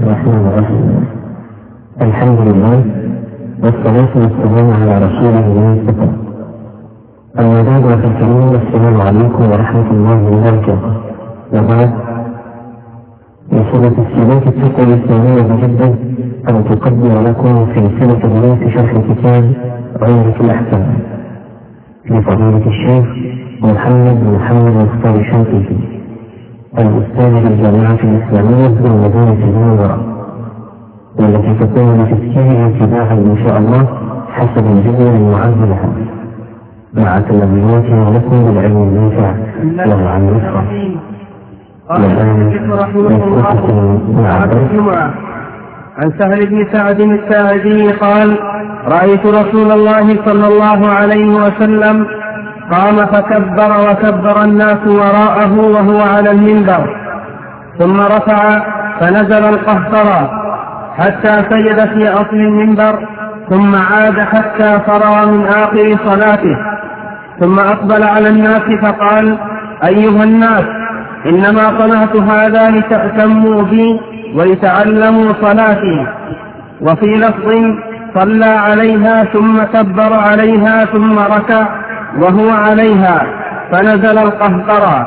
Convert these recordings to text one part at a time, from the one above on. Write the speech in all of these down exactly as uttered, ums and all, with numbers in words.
الرحمن الرحيم. الحمد لله والصلاة والسلام على رسوله المصطفى. أما بعد فالكريم، السلام عليكم ورحمة الله وبركاته. وبعد، من سنة السنوات التقوى الإسلامية جدا أن تقدم لكم سلسلة دروس شرح كتاب عمدة الأحكام لفضيلة الشيخ محمد بن محمد مختار الشنقيطي، الأستاذ بالجامعة الإسلامية بالمدينة المنورة، والتي تكون بتسجيلها تباعا إن شاء الله حسب الجدول المعد لها، مع تلميذاتها لكم بالعلم النافع والعمل الصالح. والآن مع الجمعة. عن سهل بن سعد الساعدي قال: رأيت رسول الله صلى الله عليه وسلم قام فكبر وكبر الناس وراءه وهو على المنبر، ثم رفع فنزل القهقرى حتى سجد في أصل المنبر، ثم عاد حتى فرغ من آخر صلاته، ثم أقبل على الناس فقال: أيها الناس، إنما صنعت هذا لتأتموا بي ولتعلموا صلاتي. وفي لفظ: صلى عليها ثم كبر عليها ثم ركع وهو عليها فنزل القهقرى.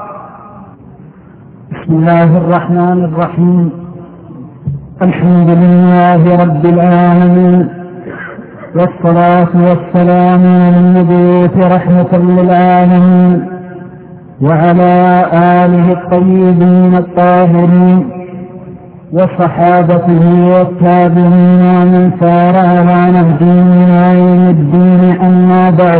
بسم الله الرحمن الرحيم. الحمد لله رب العالمين، والصلاة والسلام على المبعوث رحمة للعالمين وعلى آله الطيبين الطاهرين وصحابته والتابعين ومن سار على نهجهم إلى يوم الدين. أما بعد،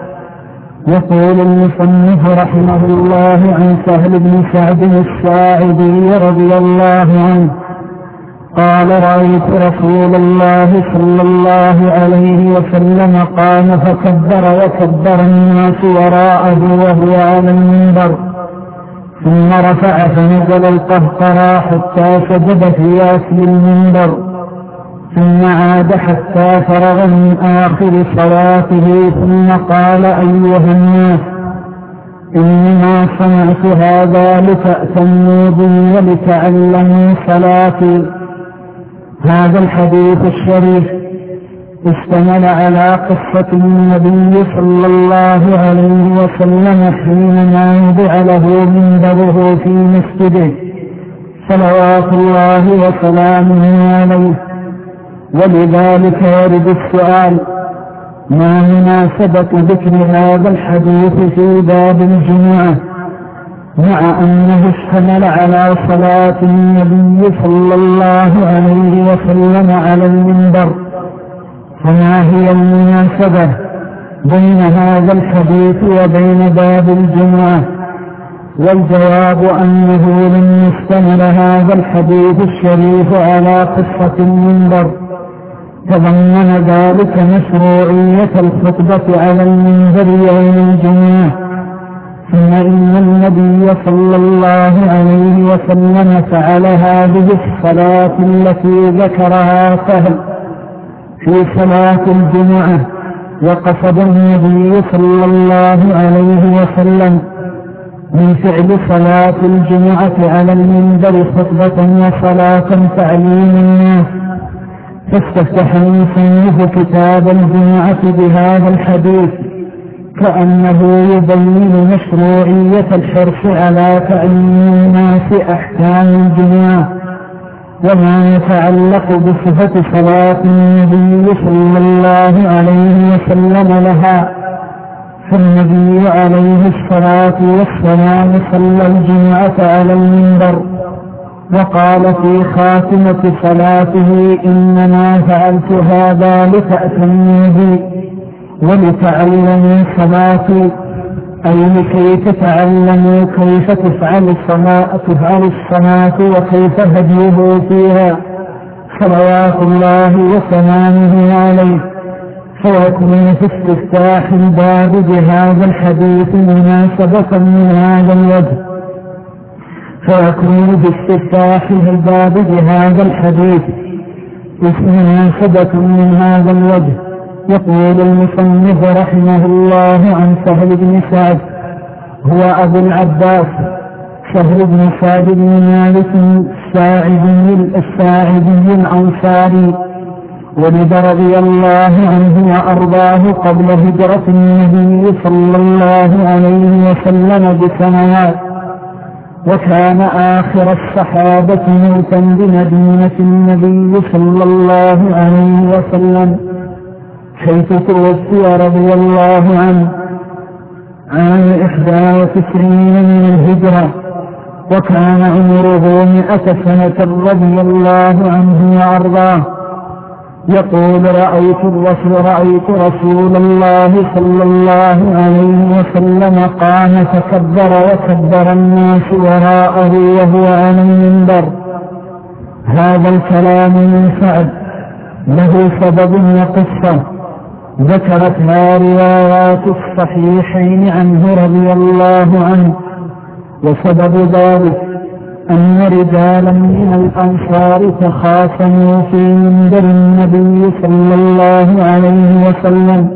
يقول المصنف رحمه الله عن سهل بن سعد الساعدي رضي الله عنه قال: رأيت رسول الله صلى الله عليه وسلم قام فكبر وكبر الناس وراءه وهو على المنبر، ثم رفع فنزل القهقرى حتى سجد في أصل المنبر، ثم عاد حتى فرغ من آخر صلاته، ثم قال: أيها الناس، إنما صنعت هذا لتأتموا بي ولتعلموا صلاتي. هذا الحديث الشريف اشتمل على قصة النبي صلى الله عليه وسلم حينما وضع له منبره في مسجده صلوات الله وسلامه عليه، ولذلك يرد السؤال: ما مناسبة ذكر هذا الحديث في باب الجمعة مع أنه اشتمل على صلاة النبي صلى الله عليه وسلم على المنبر؟ فما هي المناسبة بين هذا الحديث وبين باب الجمعة؟ والجواب أنه لم يشتمل هذا الحديث الشريف على قصة المنبر، تضمن ذلك مشروعية الخطبة على المنبر يوم الجمعة. ثم إن النبي صلى الله عليه وسلم فعل هذه الصلاة التي ذكرها سهل في صلاة الجمعة، وقصد النبي صلى الله عليه وسلم من فعل صلاة الجمعة على المنبر خطبة وصلاة تعليم الناس. فاستفتح المصنف كتاب الجمعة بهذا الحديث كأنه يبين مشروعية الحرص على تعليم الناس أحكام الجمعة وما يتعلق بصفة صلاة النبي صلى الله عليه وسلم لها. فالنبي عليه الصلاة والسلام صلى الجمعة على المنبر، وقال في خاتمة صلاته: إنما فعلت هذا لتأتموا بي ولتعلموا صلاتي، أي لكي تتعلموا كيف تفعل الصلاة تفعل الصلاة وكيف هديه فيها صلوات الله وسلامه عليه. فيكون في استفتاح الباب بهذا الحديث مناسبة من هذا الوجه فيكون في استفتاح الباب بهذا الحديث مناسبة من هذا الوجه. يقول المصنف رحمه الله عن سهل بن سعد: هو أبو العباس سهل بن سعد بن مالك الساعدي الساعدي الأنصاري، ولد رضي الله عنه وأرضاه قبل هجرة النبي صلى الله عليه وسلم بسنوات، وكان آخر الصحابة موتا بمدينة النبي صلى الله عليه وسلم، حيث توفي رضي الله عنه عام إحدى وتسعين من الهجرة، وكان عمره مئة سنة رضي الله عنه وأرضاه. يقول رأيت الرسول رأيت رسول الله صلى الله عليه وسلم قام فكبر وكبر الناس وراءه وهو على المنبر. هذا الكلام من سعد له سبب وقصة ذكرتها روايات الصحيحين عنه رضي الله عنه، وسبب ذلك أن رجالا من الأنصار تخاصموا في منبر النبي صلى الله عليه وسلم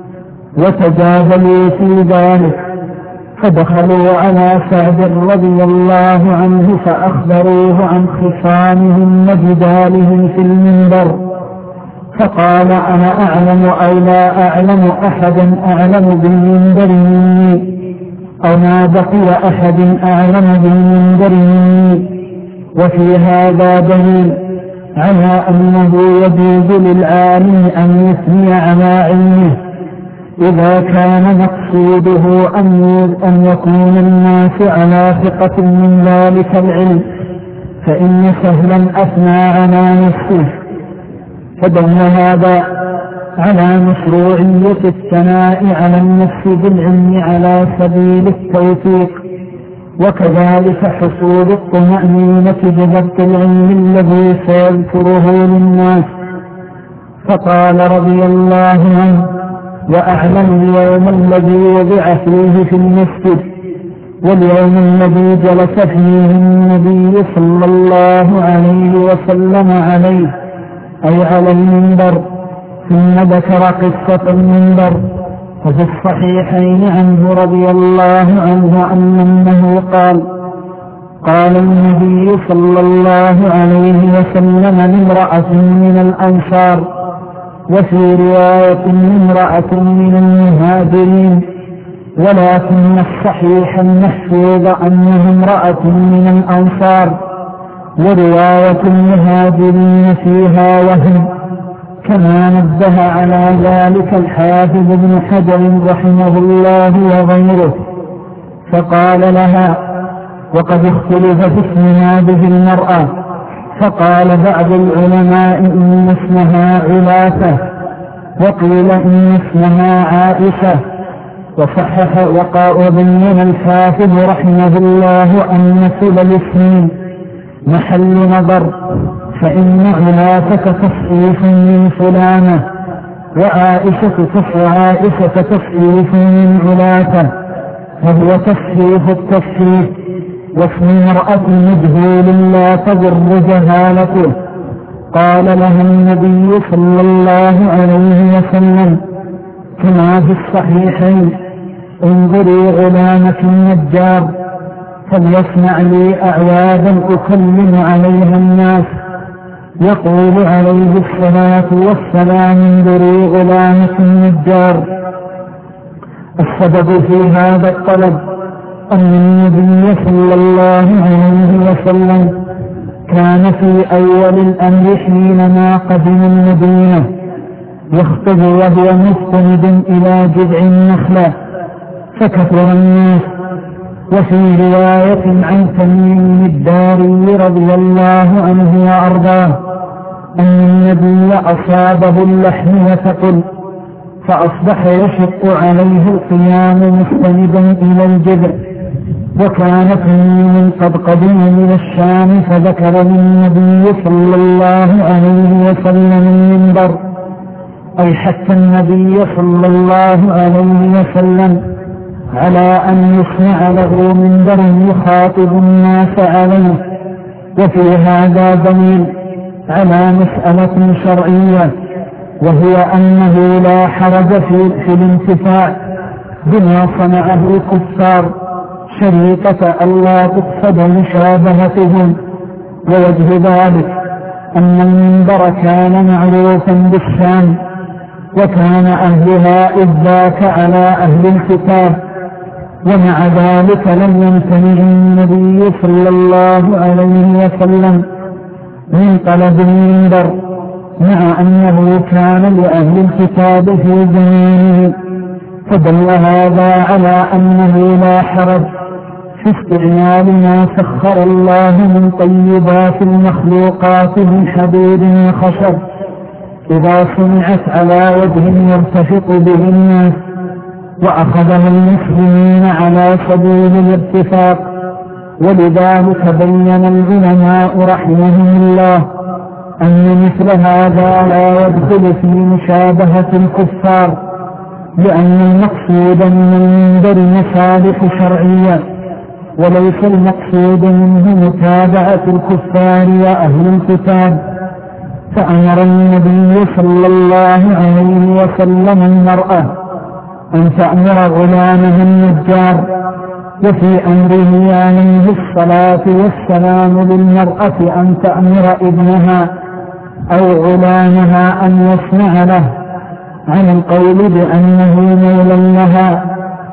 وتجادلوا في ذلك، فدخلوا على سعد رضي الله عنه فأخبروه عن خصامهم وجدالهم في المنبر، فقال أنا أعلم أو لا أعلم أحدا أعلم بالمنبر مني، أو ما بقي أحد أعلم بالمنبر مني. وفي هذا دليل على أنه يجوز للعالم أن يثني على علمه إذا كان مقصوده أن يكون الناس على ثقة من ذلك العلم، فإن سهلا أثنى على نفسه، فدل هذا على مشروعية الثناء على النفس بالعلم على سبيل التوثيق، وكذلك حصول الطمأنينة بضبط العلم الذي سيذكره للناس. فقال رضي الله عنه وأعلم اليوم الذي وضع فيه في المسجد واليوم الذي جلس فيه النبي صلى الله عليه وسلم عليه، أي على المنبر. ثم ذكر قصة المنبر. وفي الصحيحين عنه رضي الله عنه أنه قال قال النبي صلى الله عليه وسلم لامرأة من الأنصار، وفي رواية امرأة من المهاجرين، ولكن الصحيح المحفوظ أنها امرأة من الأنصار، ورواية المهاجرين فيها وهم، كما نبه على ذلك الحافظ ابن حجر رحمه الله وغيره. فقال لها وقد اختلف في اسم هذه المرأة، فقال بعض العلماء إن اسمها علاثة، وقيل إن اسمها عائشة، وصحح وبين الحافظ رحمه الله أن كل الاسمين محل نظر، فإن علاثة تصحيف من فلانة، وعائشة عائشة تصحيف من علاثة، فهو تصحيف التصحيف. واسم امرأة مجهول لا تضر جهالته. قال لها النبي صلى الله عليه وسلم كما في الصحيحين انظري غلامة النجار فليصنع لي أعوادا أكلم عليها الناس. يقول عليه الصلاة والسلام انظري غلامة النجار. السبب في هذا الطلب أن النبي صلى الله عليه وسلم كان في أول الأمر حينما قدم المدينة يخطب وهو مستند إلى جذع النخلة فكثر الناس. وفي رواية عن تميم الداري رضي الله عنه وأرضاه أن النبي أصابه اللحم وثقل فأصبح يشق عليه القيام مستندا إلى الجذع. وكان تميم قد قدم من الشام فذكر للنبي صلى الله عليه وسلم المنبر، أي حتى النبي صلى الله عليه وسلم على أن يصنع له منبر يخاطب الناس عليه. وفي هذا دليل على مسألة شرعية، وهي أنه لا حرج في, في الانتفاع بما صنعه الكفار شريطة ألا تقصد مشابهتهم. ووجه ذلك أن المنبر كان معروفا بالشام، وكان أهلها إذ ذاك على أهل الكتاب، ومع ذلك لم يمتنع النبي صلى الله عليه وسلم من طلب المنبر، مع أنه كان لأهل الكتاب في زمانه. فدل هذا على أنه لا حرج في استعمال ما سخر الله من طيبات المخلوقات من حديد وخشب إذا صنعت على وجه يرتفق به الناس، وأخذها المسلمين على سبيل الاتفاق. ولذلك بين العلماء رحمهم الله أن مثل هذا لا يدخل في مشابهة الكفار، لأن المقصود من المنبر مصالح شرعية، وليس المقصود منه متابعة الكفار وأهل الكتاب. فأمر النبي صلى الله عليه وسلم المرأة أن تأمر غلامها النجار، وفي أمره عليه الصلاة والسلام للمرأة أن تأمر ابنها أو غلامها أن يصنع له، عن القول بأنه مولى لها.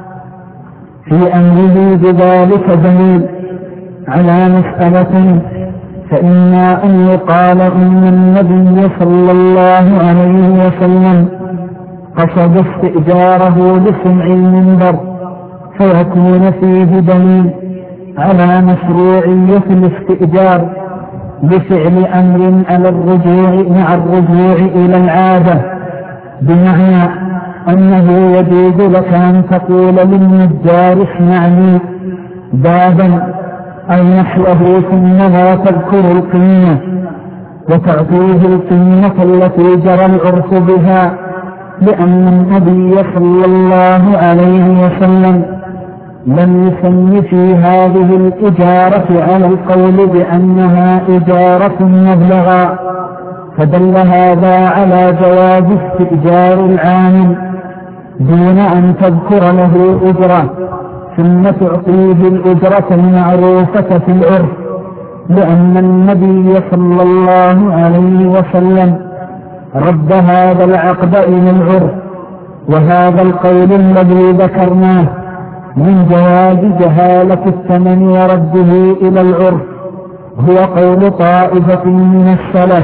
في أمره بذلك دليل على مسألة، فإما أن يقال إن النبي صلى الله عليه وسلم قصد استئجاره لصنع المنبر، فيكون فيه دليل على مشروعية الاستئجار بفعل أمر على الرجوع مع الرجوع إلى العادة، بمعنى أنه يجوز لك أن تقول للنجار اصنع لي بابا أو نحوه ثم لا تذكر القيمة، وتعطيه القيمة التي جرى العرف بها، لأن النبي صلى الله عليه وسلم لم يسم في هذه الإجارة على القول بأنها إجارة مبلغة، فدل هذا على جواز استئجار العامل دون أن تذكر له أجرة ثم تعطيه الأجرة المعروفة في العرف، لأن النبي صلى الله عليه وسلم رد هذا العقد إلى العرف. وهذا القول الذي ذكرناه من جواز جهالة الثمن ورده إلى العرف هو قول طائفة من السلف.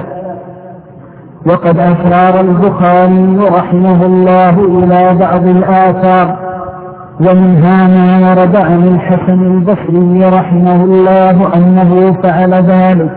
وقد أشار البخاري رحمه الله إلى بعض الآثار، ومنها ما ورد عن الحسن البصري رحمه الله أنه فعل ذلك.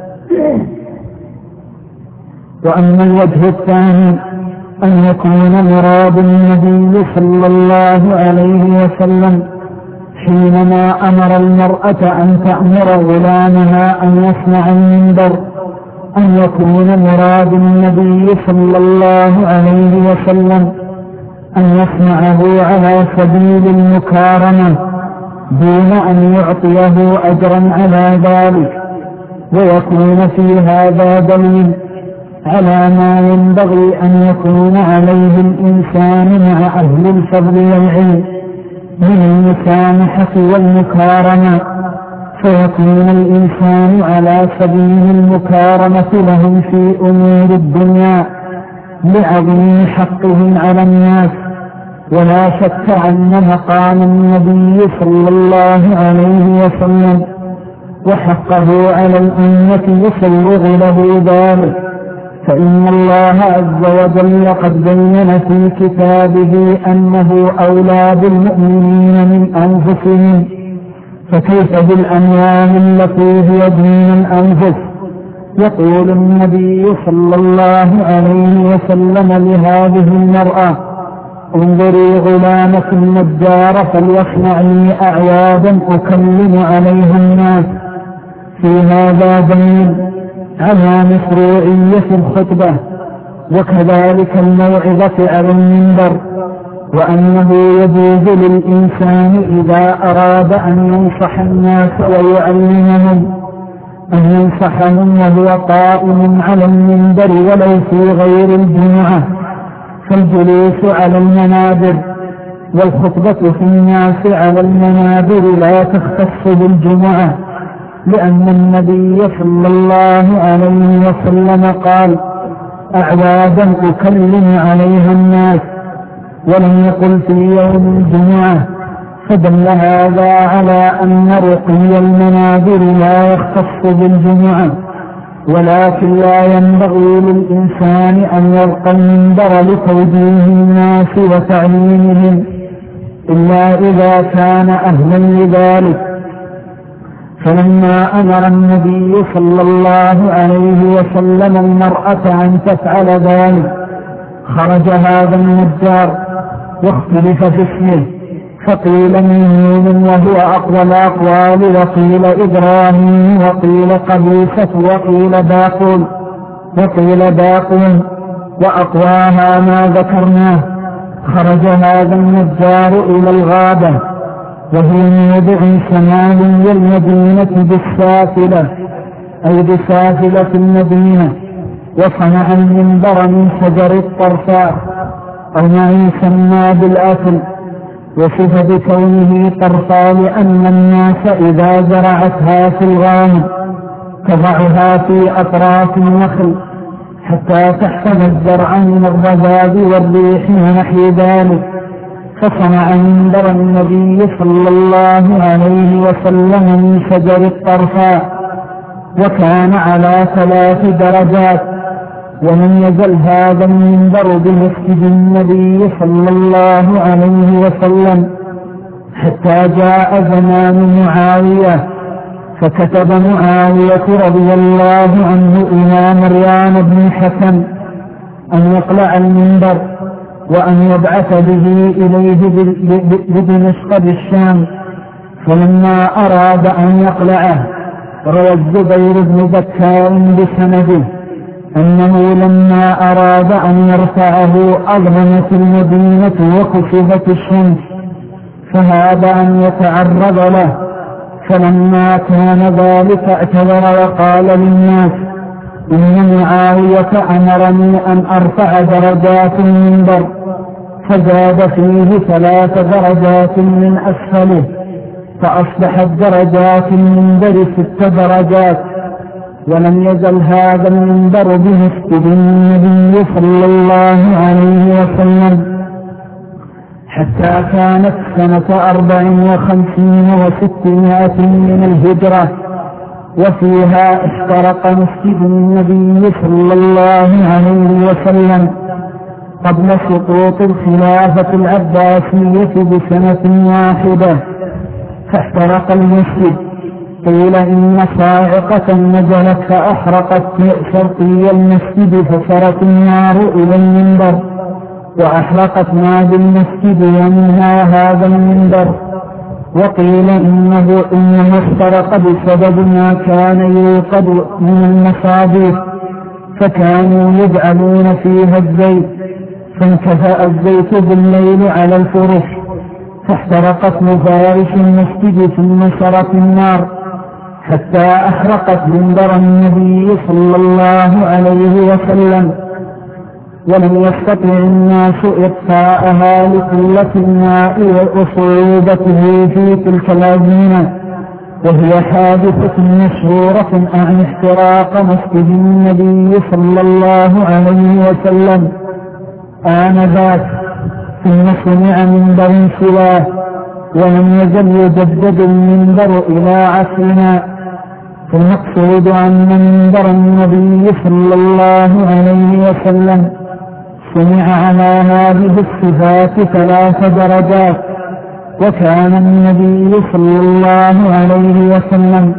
وأما الوجه الثاني أن يكون مراد النبي صلى الله عليه وسلم حينما أمر المرأة أن تأمر غلامها أن يصنع المنبر أن يكون مراد النبي صلى الله عليه وسلم أن يصنعه على سبيل المكارمة دون أن يعطيه أجرا على ذلك، ويكون في هذا دليل على ما ينبغي أن يكون عليه الإنسان مع أهل الفضل والعلم من المسامحة والمكارمة، فيكون الإنسان على سبيل المكارمة لهم في أمور الدنيا لعظيم حقهم على الناس. ولا شك أن مقام النبي صلى الله عليه وسلم وحقه على الأمة يسوغ له ذلك، فإن الله عز وجل قد بين في كتابه أنه أولى بالمؤمنين من أنفسهم، فكيف بالأموال التي هي دين الأنفس؟ يقول النبي صلى الله عليه وسلم لهذه المرأة: انظري غلامة النجار فليصنع لي أعيادا أكلم عليها الناس. في هذا دليل على مشروعية الخطبة وكذلك الموعظة على المنبر، وأنه يجوز للإنسان إذا أراد أن ينصح الناس ويعلمهم أن ينصحهم وهو قائم على المنبر ولو في غير الجمعة، فالجلوس على المنابر والخطبة في الناس على المنابر لا تختص بالجمعة، لأن النبي صلى الله عليه وسلم قال: أعوادا أكلم عليها الناس، ولم يقل في يوم الجمعة. فدل هذا على أن رقي المنابر لا يختص بالجمعة، ولكن لا ينبغي للإنسان أن يلقى المنبر لتوجيه الناس وتعليمهم إلا إذا كان أهلا لذلك. فلما أمر النبي صلى الله عليه وسلم المرأة أن تفعل ذلك خرج هذا النجار، واختلف في اسمه، فقيل ميمون وهو أقوى الأقوال، وقيل إبراهيم، وقيل قبيصة، وقيل باقول وقيل باقول وأقواها ما ذكرناه. خرج هذا النجار إلى الغابة، وهي موضع شمالي المدينة بالسافلة، أي بسافلة المدينة، وصنع المنبر من شجر الطرفاء أو ما يسمى بالأكل، وصف بكونه طرفا لأن الناس إذا زرعتها في الغام تضعها في أطراف النخل حتى تحفظ الزرع من الرذاذ والريح ونحو ذلك. فصنع منبر النبي صلى الله عليه وسلم من شجر الطرفاء، وكان على ثلاث درجات. ولم يزل هذا المنبر بمسجد النبي صلى الله عليه وسلم حتى جاء زمان معاوية، فكتب معاوية رضي الله عنه إلى مريان بن الحكم أن يقلع المنبر وأن يبعث به إليه بدمشق بالشام. فلما أراد أن يقلعه روى الزبير بن بكار بسنده أنه لما أراد أن يرفعه أظلمت المدينة وكشفت الشمس، فهاب أن يتعرض له. فلما كان ذلك اعتذر وقال للناس: إن معاوية أمرني أن أرفع درجات المنبر، فزاد فيه ثلاث درجات من أسفله، فأصبحت درجات المنبر ست درجات. ولم يزل هذا المنبر بمسجد النبي صلى الله عليه وسلم حتى كانت سنة أربع وخمسين وستمائة من الهجرة، وفيها احترق مسجد النبي صلى الله عليه وسلم قبل سقوط الخلافة العباسية بسنة واحدة، فاحترق المسجد. قيل إن صاعقة نزلت فأحرقت شرقي المسجد فسرت النار إلى المنبر وأحرقت ما بالمسجد ومنها هذا المنبر. وقيل إنه إنه احترق بسبب ما كان يوقد من المصابيح، فكانوا يجعلون فيها الزيت، فانكفأ الزيت بالليل على الفرش، فاحترقت مفارش المسجد ثم سرت النار حتى أحرقت منبر النبي صلى الله عليه وسلم. ولم يستطع الناس إطفاءها لقلة الماء وصعوبته في تلك الأزمنة، وهي حادثة مشهورة عن احتراق مسجد النبي صلى الله عليه وسلم آنذاك، ثم صنع منبر سواه، ولم يزل يجدد المنبر إلى عصرنا. فالمقصود أن منبر النبي صلى الله عليه وسلم صنع على هذه الصفات ثلاث درجات. وكان النبي صلى الله عليه وسلم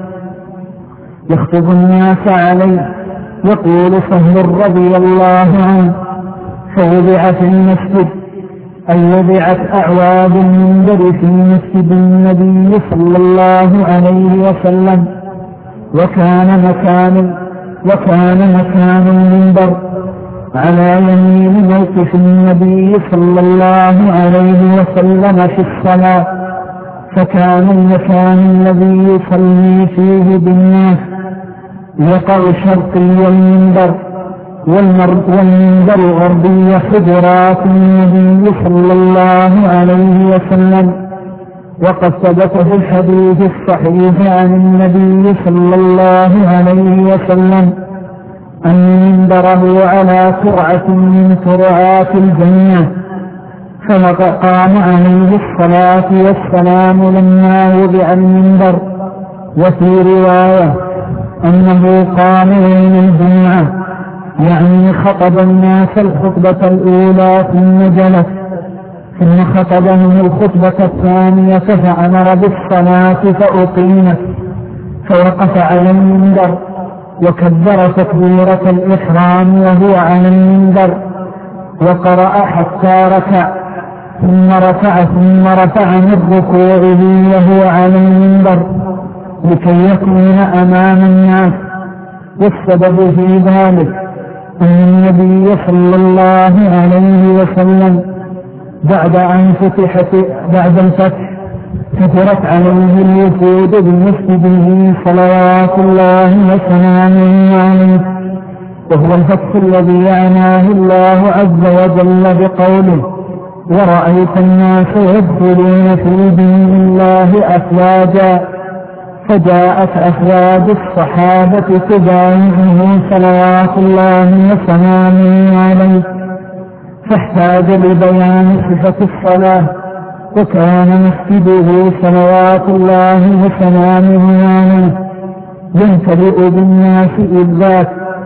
يخطب الناس عليه، يقول سهل رضي الله عنه: فوضع في المسجد، أي وضعت أعواد المنبر في مسجد النبي صلى الله عليه وسلم. وكان مكان وكان مكان المنبر على يمين موقف النبي صلى الله عليه وسلم في الصلاة، فكان المكان الذي يصلي فيه بالناس يقع شرقي المنبر، والمنبر غربي حجرات النبي صلى الله عليه وسلم. وقد ثبت في الحديث الصحيح عن النبي صلى الله عليه وسلم أن منبره على ترعة من ترعات الجنة، فقام عليه الصلاة والسلام لما وضع المنبر. وفي رواية أنه قام يوم الجمعة، يعني خطب الناس الخطبة الأولى ثم جلس، ثم خطبهم الخطبة الثانية فأمر بالصلاة فأقيمت، فوقف على المنبر وكبر تكبيرة الإحرام وهو على المنبر، وقرأ حتى ركع، ثم رفع ثم رفع من ركوعه وهو على المنبر لكي يكون أمام الناس. والسبب في ذلك أن النبي صلى الله عليه وسلم بعد أن فتحت بعد الفتح كثرت عليه الوفود بمسجده صلوات الله وسلامه عليه، وهو الفتح الذي يعناه الله عز وجل بقوله: ورأيت الناس يدخلون في دين الله أفواجا، فجاءت أفواج الصحابة تبايعه صلوات الله وسلامه عليه، فاحتاج لبيان صفة الصلاة، وكان مسجده صلوات الله وسلامه عليه يمتلئ بالناس إذ ذاك،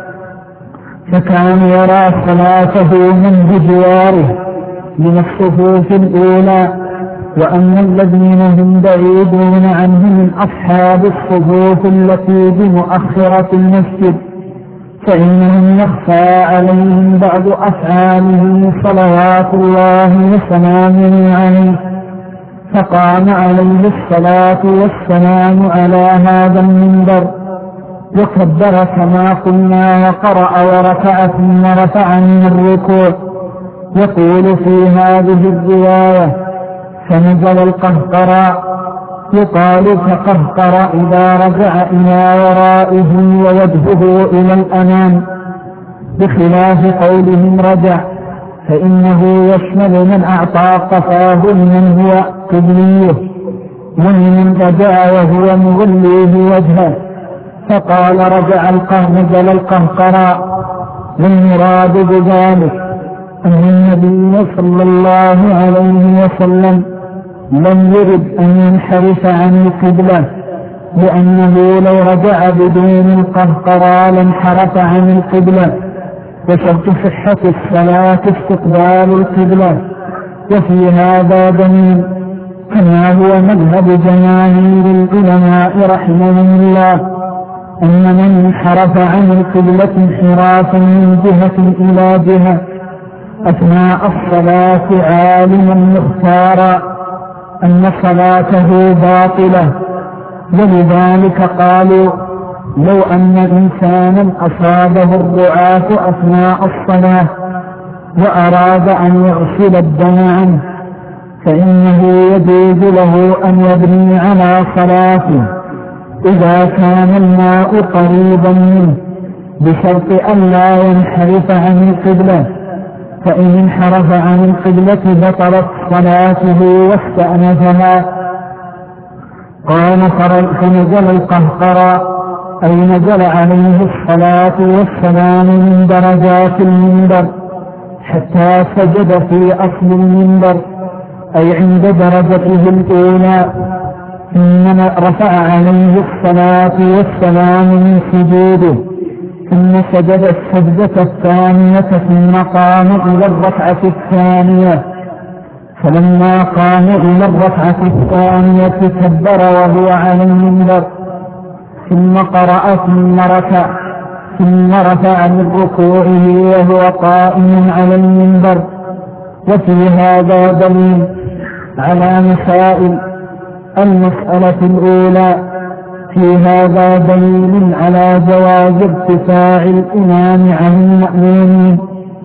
فكان يرى صلاته من بجواره من الصفوف الأولى. وأما الذين هم بعيدون عنه من أصحاب الصفوف التي بمؤخرة المسجد فإنهم يخفى عليهم بعض أفعاله صلوات الله وسلامه عليه، فقام عليه الصلاة والسلام على هذا المنبر وكبر كما قلنا، وقرأ وركع ثم رفع من الركوع. يقول في هذه الرواية: فنزل القهقراء، يقال كقهقر إذا رجع إلى ورائه ووجهه إلى الأمام، بخلاف قولهم رجع، فإنه يشمل من أعطى قفاه لمن هو قبليه، ومن رجع وهو مغليه وجهه، فقال رجع نزل القهقراء. والمراد بذلك أن النبي صلى الله عليه وسلم لم يرد أن ينحرف عن القبلة، لأنه لو رجع بدون القهقرى لانحرف عن القبلة، وشرط صحة الصلاة استقبال القبلة. وفي هذا دليل كما هو مذهب جماهير العلماء رحمهم الله أن من انحرف عن القبلة انحرافا من جهة إلى جهة أثناء الصلاة عالما مختارا أن صلاته باطلة. ولذلك قالوا: لو أن إنسانا أصابه الرعاة أثناء الصلاة وأراد أن يغسل الدم عنه فإنه يجوز له أن يبني على صلاته إذا كان الماء قريبا منه، بشرط أن لا ينحرف عن القبلة، فإن انحرف عن القبلة بطلت صلاته واستأنفها. قال: فنزل القهقرى، أي نزل عليه الصلاة والسلام من درجات المنبر حتى سجد في أصل المنبر، أي عند درجته الأولى، ثم رفع عليه الصلاة والسلام من سجوده، ثم سجد السجدة الثانية، ثم قام إلى الركعة الثانية، فلما قام إلى الركعة الثانية كبر وهو على المنبر، ثم قرأ ثم ركع، ثم رفع من ركوعه وهو قائم على المنبر. وفي هذا دليل على مسائل. المسألة الأولى: في هذا دليل على جواز ارتفاع الإمام عن المأمومين،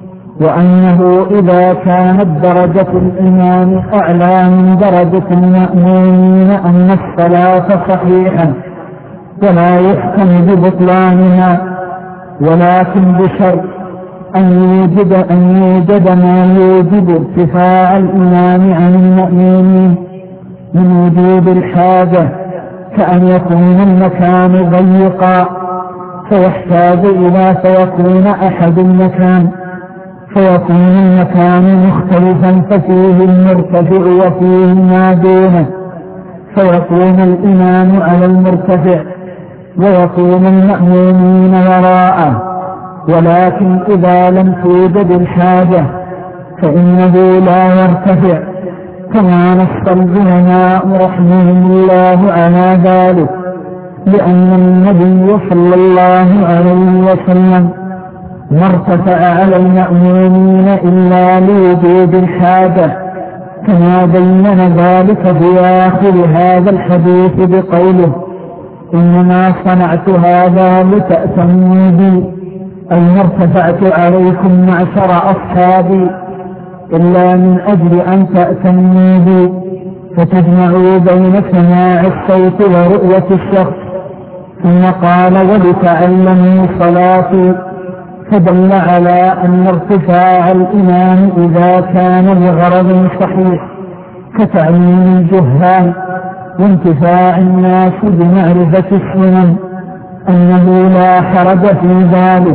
وأنه إذا كانت درجة الإمام أعلى من درجة المأمومين أن الصلاة صحيحة ولا يحكم ببطلانها، ولكن بشرط أن يوجد, أن يوجد ما يوجب ارتفاع الإمام عن المأمومين من وجود الحاجة، كأن يكون المكان ضيقا فيحتاج إلى فيكون أحد المكان فيكون المكان مختلفا ففيه المرتفع وفيه ما دونه، فيكون الإمام على المرتفع ويكون المأمومين وراءه. ولكن إذا لم توجد الحاجة فإنه لا يرتفع، كما نص العلماء رحمهم الله على ذلك، لأن النبي صلى الله عليه وسلم ما ارتفع على المأمومين إلا لوجود الحاجة، كما بين ذلك في آخر هذا الحديث بقوله: إنما صنعت هذا لتأتموا بي، أي ما ارتفعت عليكم معشر أصحابي إلا من أجل أن تأتموا بي فتجمعوا بين سماع الصوت ورؤية الشخص. ثم قال: ولتعلموا صلاتي، فدل على أن ارتفاع الإمام إذا كان لغرض صحيح كتعليم الجهال وانتفاع الناس بمعرفة السنن أنه لا حرج في ذلك.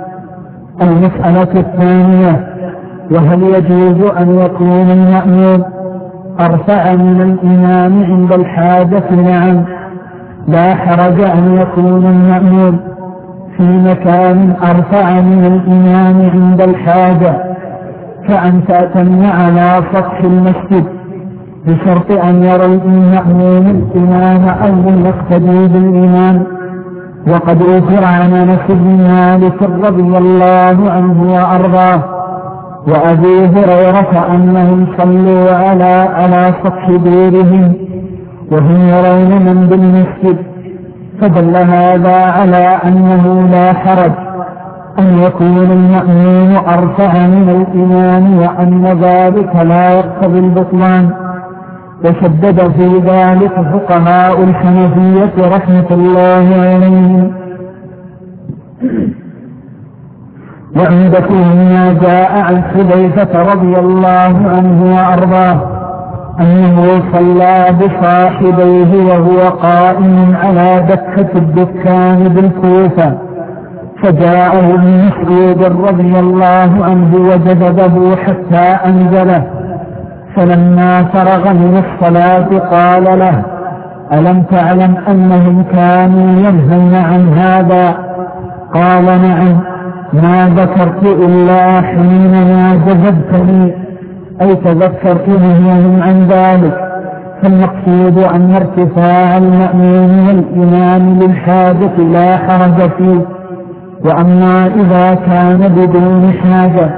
المسألة الثانية: وهل يجوز أن يكون المأموم أرفع من الإمام عند الحاجة؟ نعم، لا حرج أن يكون المأموم في مكان أرفع من الإمام عند الحاجة، كأن تأتم على سطح المسجد، بشرط أن يرى المأموم الإمام أو يقتدي بالإمام. وقد أخبر عن أنس بن مالك رضي الله عنه وأرضاه وأبي هريرة أنهم صلوا على على سطح دورهم وهم يرون من بالمسجد، فدل هذا على أنه لا حرج أن يكون المأموم أرفع من الإمام، وأن ذلك لا يقتضي البطلان. وشدد في ذلك فقهاء الحنفية رحمة الله عليهم. وعندكم ما جاء عن حذيفة رضي الله عنه وأرضاه أنه صلى بصاحبيه وهو قائم على دكة الدكان بالكوفة، فجاءه ابن مسعود رضي الله عنه وجذبه حتى أنزله، فلما فرغ من الصلاة قال له: ألم تعلم أنهم كانوا ينهون عن هذا؟ قال: نعم، ما ذكرت إلا حينما جذبتني، أي تذكرت نهيهم عن ذلك. فالمقصود أن ارتفاع المأموم والإمام للحاجة لا حرج فيه. وأما إذا كان بدون حاجة،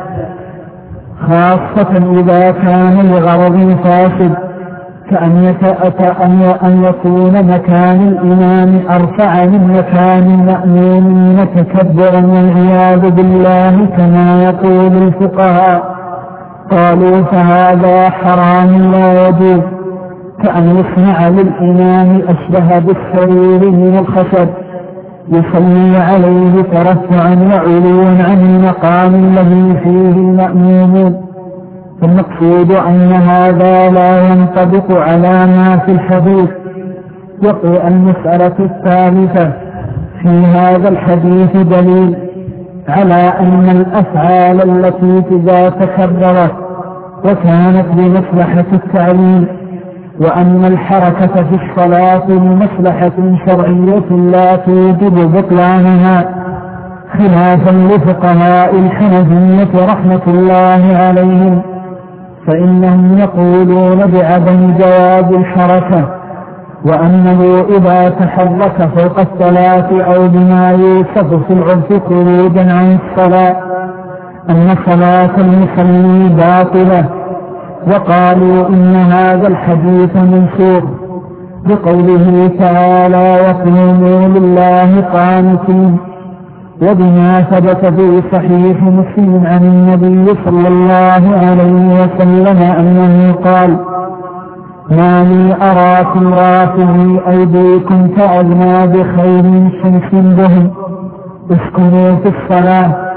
خاصة إذا كان لغرض فاسد، كأن يتأتى أن يكون مكان الإمام أرفع من مكان المأموم متكبرا والعياذ بالله كما يقول الفقهاء، قالوا فهذا حرام لا يجوز، كأن يصنع للإمام أشبه بالسرير من الخشب يصلي عليه ترفعا وعلوا عن المقام الذي فيه المأمومون. فالمقصود أن هذا لا ينطبق على ما في الحديث. يقع المسألة الثالثة: في هذا الحديث دليل على أن الأفعال التي إذا تكررت وكانت بمصلحة التعليم، وأن الحركة في الصلاة لمصلحة شرعية لا توجب بطلانها، خلافا لفقهاء الحنفية رحمة الله عليهم، فإنهم يقولون بعدم جواز الحركة، وأنه إذا تحرك فوق الصلاة أو بما يوصف في العرف خروجا عن الصلاة أن صلاة المصلي باطلة. وقالوا إن هذا الحديث منسوخ بقوله تعالى: وقوموا لله قانتين، وبما ثبت في صحيح مسلم عن النبي صلى الله عليه وسلم أنه قال: ما لي أراكم رافعي أيديكم كأذنى بخير شمس بهم، اسكنوا في الصلاة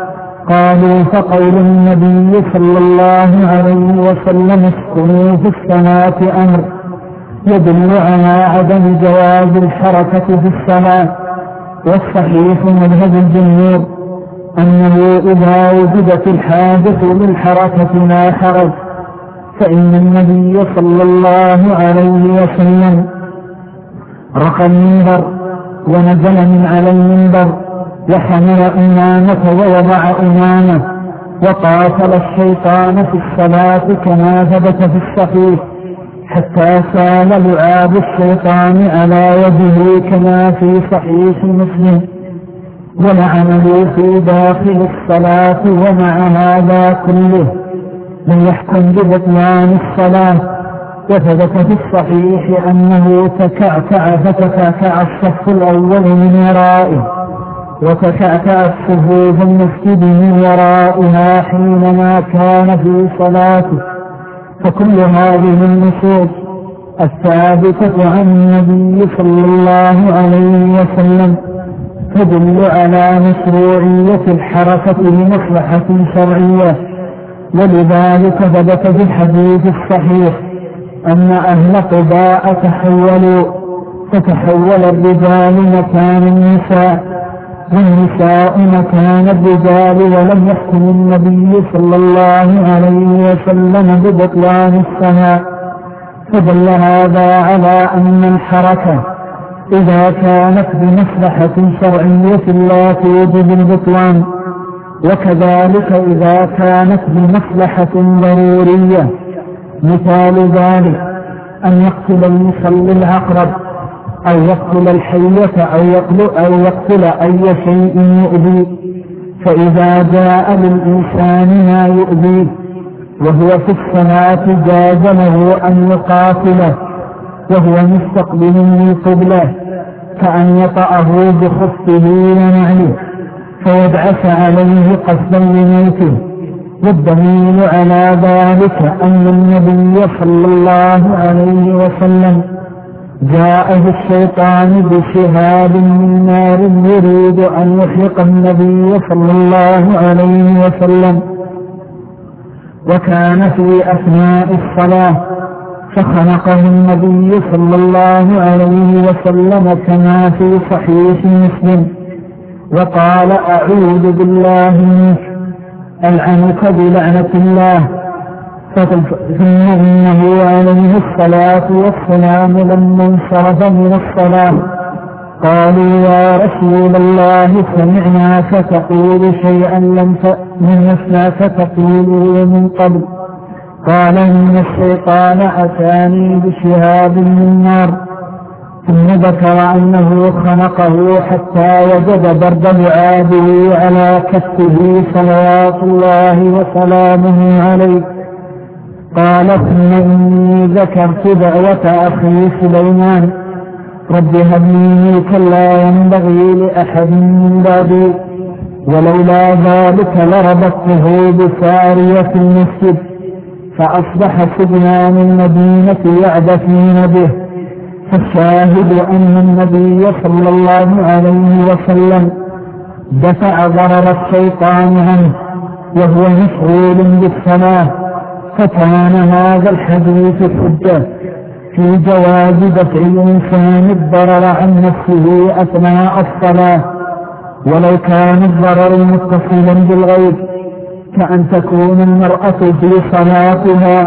قالوا فقول النبي صلى الله عليه وسلم اسكنوا في الصلاة أمر يدل على عدم جواز الحركة في الصلاة، والصحيح مذهب الجمهور أنه إذا وجدت الحاجة للحركة لا حرج، فإن النبي صلى الله عليه وسلم رقى المنبر ونزل من على المنبر وحمل إمامة ووضع إمامة وقاتل الشيطان في الصلاة كما ثبت في الصحيح، حتى سال لعاب الشيطان على وجهه كما في صحيح مسلم، ولعنه في داخل الصلاة. ومع هذا كله لم يحكم ببطلان الصلاة، وثبت في الصحيح أنه تكعكع فتكعكع الصف الأول من ورائه، وتكعكع الصفوف المسجد من ورائها حينما كان في صلاته. فكل هذه النصوص الثابتة عن النبي صلى الله عليه وسلم تدل على مشروعية الحركة لمصلحة شرعية، ولذلك ثبت في الحديث الصحيح أن أهل قباء تحولوا، فتحول الرجال مكان النساء والنساء مكان الرجال، ولم يحكم النبي صلى الله عليه وسلم ببطلان الصلاة. فدل هذا على أن الحركة إذا كانت بمصلحة شرعية لا توجب البطلان، وكذلك إذا كانت بمصلحة ضرورية. مثال ذلك أن يقتل المصلي العقرب أو يقتل الحية أو يقتل, أو يقتل أي شيء يؤذيه، فإذا جاء للإنسان ما يؤذيه وهو في الصلاة جاز له أن يقاتله وهو مستقبل للقبلة، كأن يطأه بخفه ونعله فيدعس عليه قصدا لموته. والدليل على ذلك أن النبي صلى الله عليه وسلم جاءه الشيطان بشهاب من نار يريد أن يحرق النبي صلى الله عليه وسلم، وكان في أثناء الصلاة، فخنقه النبي صلى الله عليه وسلم كما في صحيح مسلم، وقال أعوذ بالله منك ألعنك بلعنة الله. ثم إنه عليه الصلاة والسلام لما انصرف من الصلاة قالوا يا رسول الله سمعناك تقول شيئا لم نسمعك تقوله من قبل. قال إن الشيطان أتاني بشهاب من نار. ثم ذكر أنه خنقه حتى وجد برد لعابه على كفه صلوات الله وسلامه عليه. قال ثم إني ذكرت دعوة أخي سليمان رب هب لي ملكا لا ينبغي لأحد من بعدي، ولولا ذلك لربطته بسارية المسجد، فأصبح سجنان المدينة يعبثون به. فالشاهد أن النبي صلى الله عليه وسلم دفع ضرر الشيطان عنه وهو مشغول بالصلاة، فكان هذا الحديث حجة في جواز دفع الإنسان الضرر عن نفسه أثناء الصلاة، ولو كان الضرر متصلا بالغيب، كأن تكون المرأة في صلاتها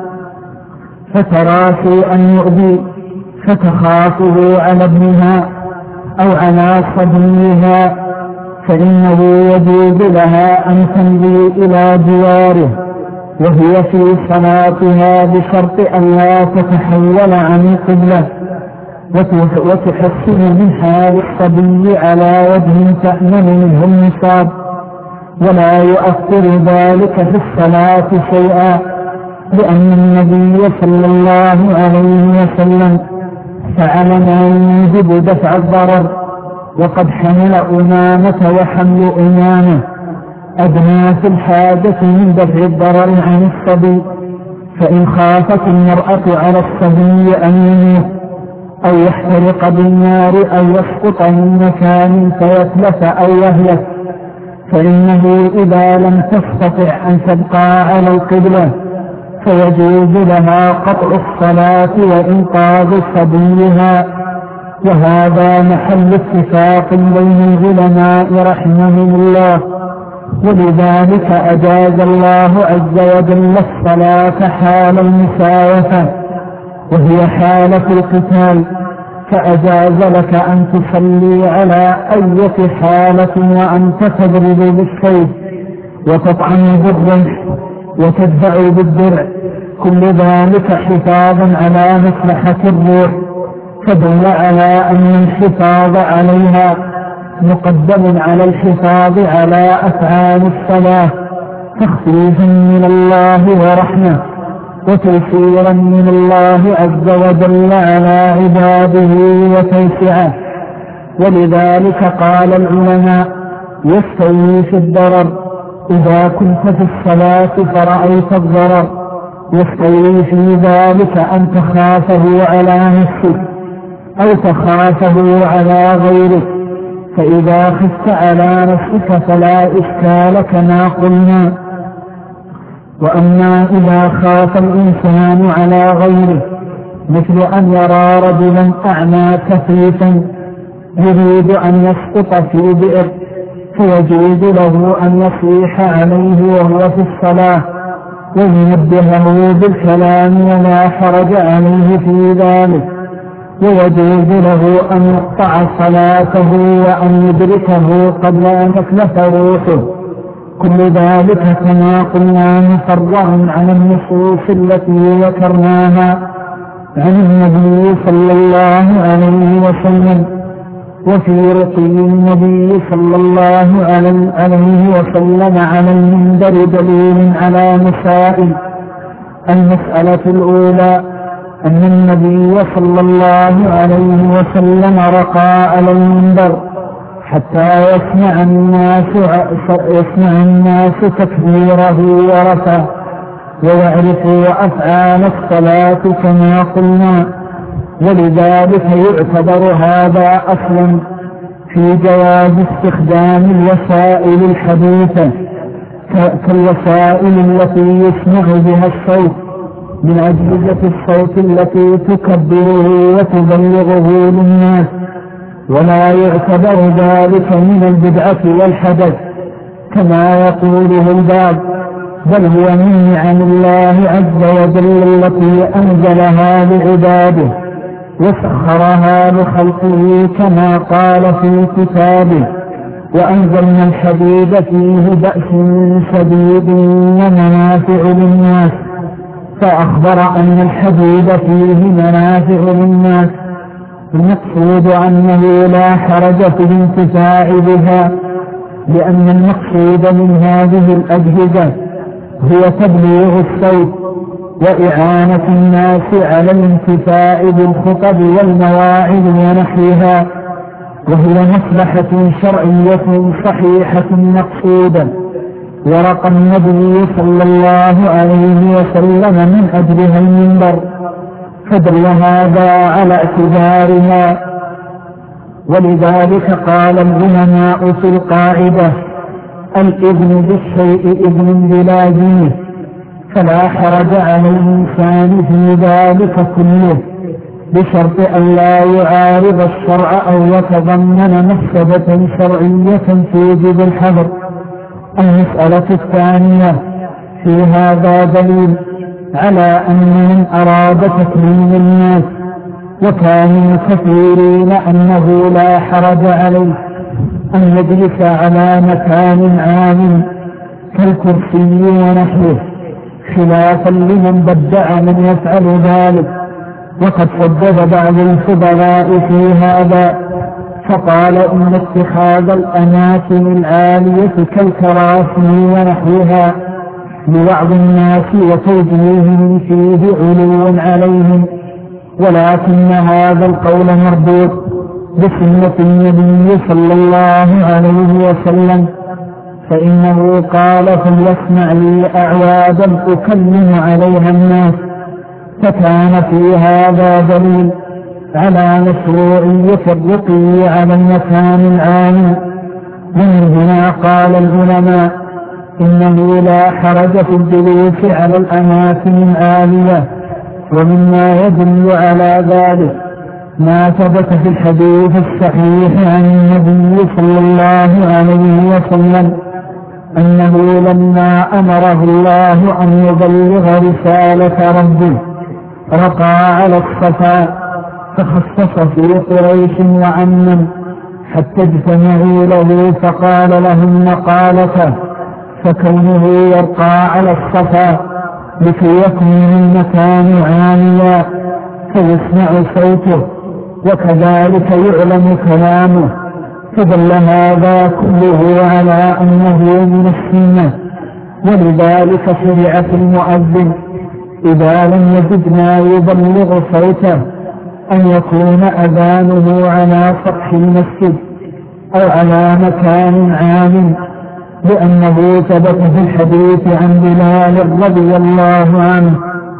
فترى شيئا يؤذي فتخافه على ابنها أو على صبيها، فإنه يجوز لها أن تمضي إلى جواره وهي في صلاتها بشرط أن لا تتحول عن القبلة، وتحسن من حال الصبي على وجه تأمن منه النصاب، ولا يؤثر ذلك في الصلاة شيئا، لأن النبي صلى الله عليه وسلم فعل ما يوجب دفع الضرر، وقد حمل أمامة وحمل أمامة أدنى في الحاجة من دفع الضرر عن الصبي. فإن خافت المرأة على الصبي أن يموت أو يحترق بالنار أو يسقط من مكان فيتلف أو يهلك، فإنه إذا لم تستطع أن تبقى على القبلة فيجوز لها قطع الصلاة وإنقاذ سبيلها، وهذا محل اتفاق بين العلماء رحمهم الله. ولذلك أجاز الله عز وجل الصلاة حال المساوفة وهي حالة القتال، فأجاز لك أن تصلي على أي حالة وأنت تضرب بالسيف وتطعن بالرمح وتدفع بالدرع، كل ذلك حفاظا على مصلحة الروح، فدل على أن الحفاظ عليها مقدم على الحفاظ على أفعال الصلاة تخفيفا من الله ورحمة وتيسيرا من الله عز وجل على عباده وتوسعه. ولذلك قال العلماء: يستوي في الضرر إذا كنت في الصلاة فرأيت الضرر، يستوي في ذلك أن تخافه على نفسك أو تخافه على غيرك، فإذا خفت على نفسك فلا إشكال كما قلنا. وأما إذا خاف الإنسان على غيره مثل أن يرى رجلا أعمى كثيفا يريد أن يسقط في بئر، فيجوز له أن يصيح عليه وهو في الصلاة وينبهه بالكلام ولا حرج عليه في ذلك، ويجوز له أن يقطع صلاته وأن يدركه قبل أن تتلف روحه، كل ذلك كما قلنا مفرع عن النصوص التي ذكرناها عن النبي صلى الله عليه وسلم. وفي رقي النبي صلى الله عليه وسلم على المنبر دليل على مسائل. المسألة الأولى أن النبي صلى الله عليه وسلم رقى على المنبر حتى يسمع الناس, يسمع الناس تكبيره ورفعه ويعرفوا أفعال الصلاة كما قلنا، ولذلك يعتبر هذا أصلا في جواز استخدام الوسائل الحديثة كالوسائل التي يسمع بها الصوت من أجهزة الصوت التي تكبره وتبلغه للناس، ولا يعتبر ذلك من البدعة والحدث كما يقوله البعض، بل هو من نعم الله عز وجل التي أنزلها لعباده وسخرها لخلقه كما قال في كتابه: وأنزلنا الحديد فيه بأس شديد ومنافع للناس، فأخبر أن الحديد فيه منافع للناس. المقصود أنه لا حرج في الانتفاع بها، لأن المقصود من هذه الأجهزة هو تبليغ الصوت وإعانة الناس على الانتفاع بالخطب والمواعظ ونحوها، وهي مصلحة شرعية صحيحة مقصودة، ورقى النبي صلى الله عليه وسلم من أجلها المنبر، فدل هذا على اعتبارها. ولذلك قال العلماء في القاعدة: الإذن بالشيء إذن بلازمه، فلا حرج على الإنسان في ذلك كله بشرط أن لا يعارض الشرع أو يتضمن مفسدة شرعية توجب الحذر. المسألة الثانية: في هذا دليل على أن من أراد تكليم الناس وكانوا كثيرين أنه لا حرج عليه أن يجلس على مكان عام كالكرسي ونحوه، خلافا لمن بدع من يفعل ذلك. وقد صدد بعض الفضلاء في هذا فقال إن اتخاذ الأماكن العالية كالكراسي ونحوها لبعض الناس وتوجيههم فيه علو عليهم، ولكن هذا القول مربوط بسنة النبي صلى الله عليه وسلم، فإنه قال: فليسمع لي أعوادا أكلم عليها الناس. فكان في هذا دليل على مشروعية الرقي على المكان العام. ومن هنا قال العلماء إنه لا حرج في الجلوس على الأماكن العالية. ومما يدل على ذلك ما ثبت في الحديث الصحيح عن النبي صلى الله عليه وسلم أنه لما أمره الله أن يبلغ رسالة ربه رقى على الصفا فخصص في قريش وعمم حتى اجتمعوا له فقال لهم مقالته، فكونه يرقى على الصفا لكي يكون المكان عاليا فيسمع صوته وكذلك يعلم كلامه، فدل هذا كله على أنه من السنة. ولذلك شرع في المؤذن إذا لم يجد ما يبلغ صوته أن يكون أذانه على سطح المسجد أو على مكان عام، لأنه ثبت في الحديث عن بلال رضي الله عنه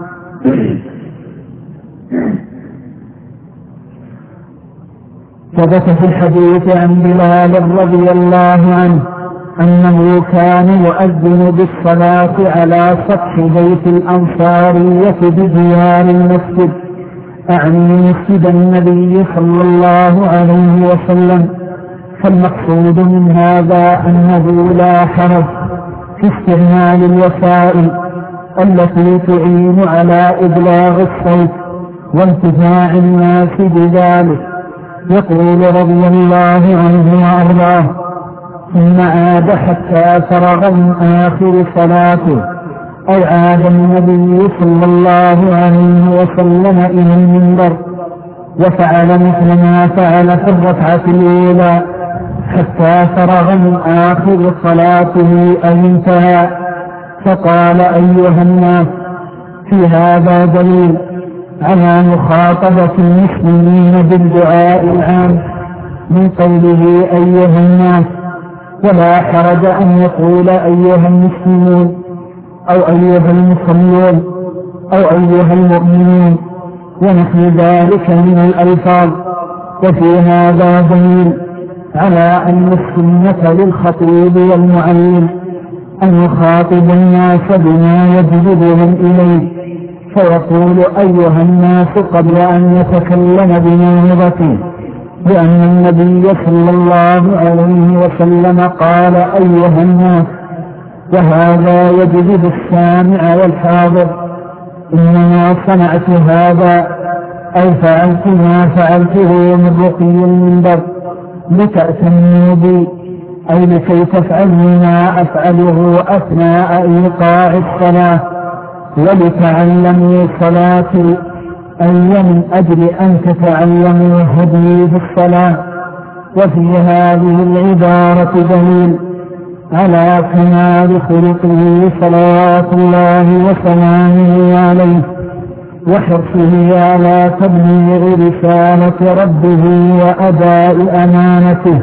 ثبت في الحديث عن بلال رضي الله عنه أنه كان يؤذن بالصلاة على سطح بيت الأنصارية بجوار المسجد، أعني مسجد النبي صلى الله عليه وسلم. فالمقصود من هذا أنه لا حرج في استعمال الوسائل التي تعين على إبلاغ الصوت وانتفاع الناس بذلك. يقول رضي الله عنه وأرضاه: ثم عاد حتى فرغ من آخر صلاته، أي عاد النبي صلى الله عليه وسلم إلى المنبر وفعل مثل ما فعل في الركعة الأولى حتى فرغ من آخر صلاته أي انتهى، فقال: أيها الناس، في هذا دليل على مخاطبة المسلمين بالدعاء العام من قوله أيها الناس، ولا حرج أن يقول أيها المسلمون أو أيها المصلون أو أيها المؤمنون ونحو ذلك من الألفاظ. وفي هذا دليل على أن السنة للخطيب والمعلم أن يخاطب الناس بما يجذبهم إليه، فيقول أيها الناس قبل أن يتكلم بموعظته، لأن النبي صلى الله عليه وسلم قال أيها الناس، وهذا يجذب السامع والحاضر. إنما صنعت هذا أي فعلت ما فعلته من رقي المنبر لتأتموا بي، أي لكي تفعلوا ما أفعله أثناء إيقاع الصلاة ولتعلموا صلاتي، أي من أجل أن تتعلموا هدي في الصلاة. وفي هذه العبارة دليل على كمال خلقه صلوات الله وسلامه عليه وحرصه على تبليغ رسالة ربه وأداء أمانته،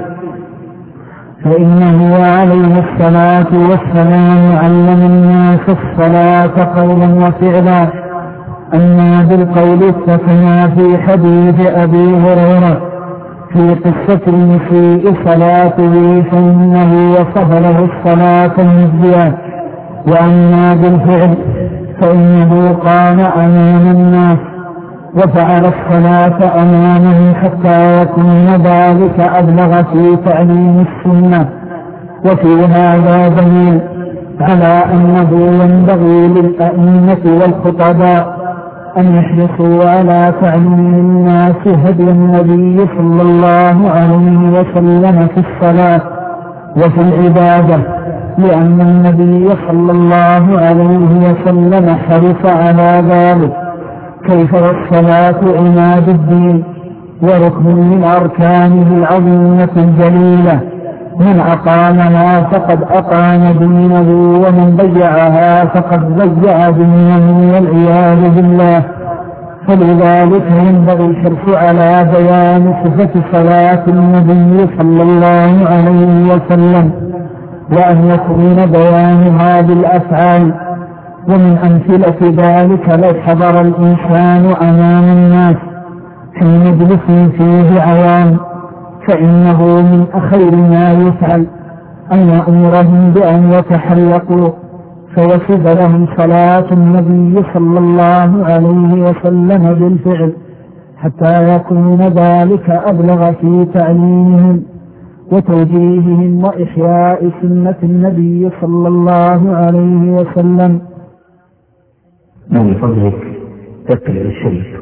فإنه عليه الصلاة والسلام علم الناس الصلاة قولا وفعلا، أما بالقول كما في حديث أبي هريرة في قصة المسيء صلاته فإنه وصف له الصلاة المجزية، وأما بالفعل فإنه قام أمام الناس وفعل الصلاة أمامه حتى يكون ذلك أبلغ في تعليم السنة. وفي هذا دليل على أنه ينبغي للأئمة والخطباء أن يحرصوا على تعليم الناس هدي النبي صلى الله عليه وسلم في الصلاة وفي العبادة، لأن النبي صلى الله عليه وسلم حرص على ذلك. كيف والصلاة عماد الدين وركن من أركانه العظيمة الجليلة، من أقامها فقد أقام دينه، ومن ضيعها فقد ضيع دينه والعياذ بالله. فلذلك ينبغي الحرص على بيان صفة صلاة النبي صلى الله عليه وسلم، وأن يكون بيانها بالأفعال. ومن أمثلة ذلك لو حضر الإنسان أمام الناس حين يجلس فيه عوام، فإنه من أخير ما يفعل أن يأمرهم بأن يتحلقوا فيصف لهم صلاة النبي صلى الله عليه وسلم بالفعل حتى يكون ذلك أبلغ في تعليمهم وتوجيههم وإحياء سنة النبي صلى الله عليه وسلم. من فضلك تقرأ الشريف.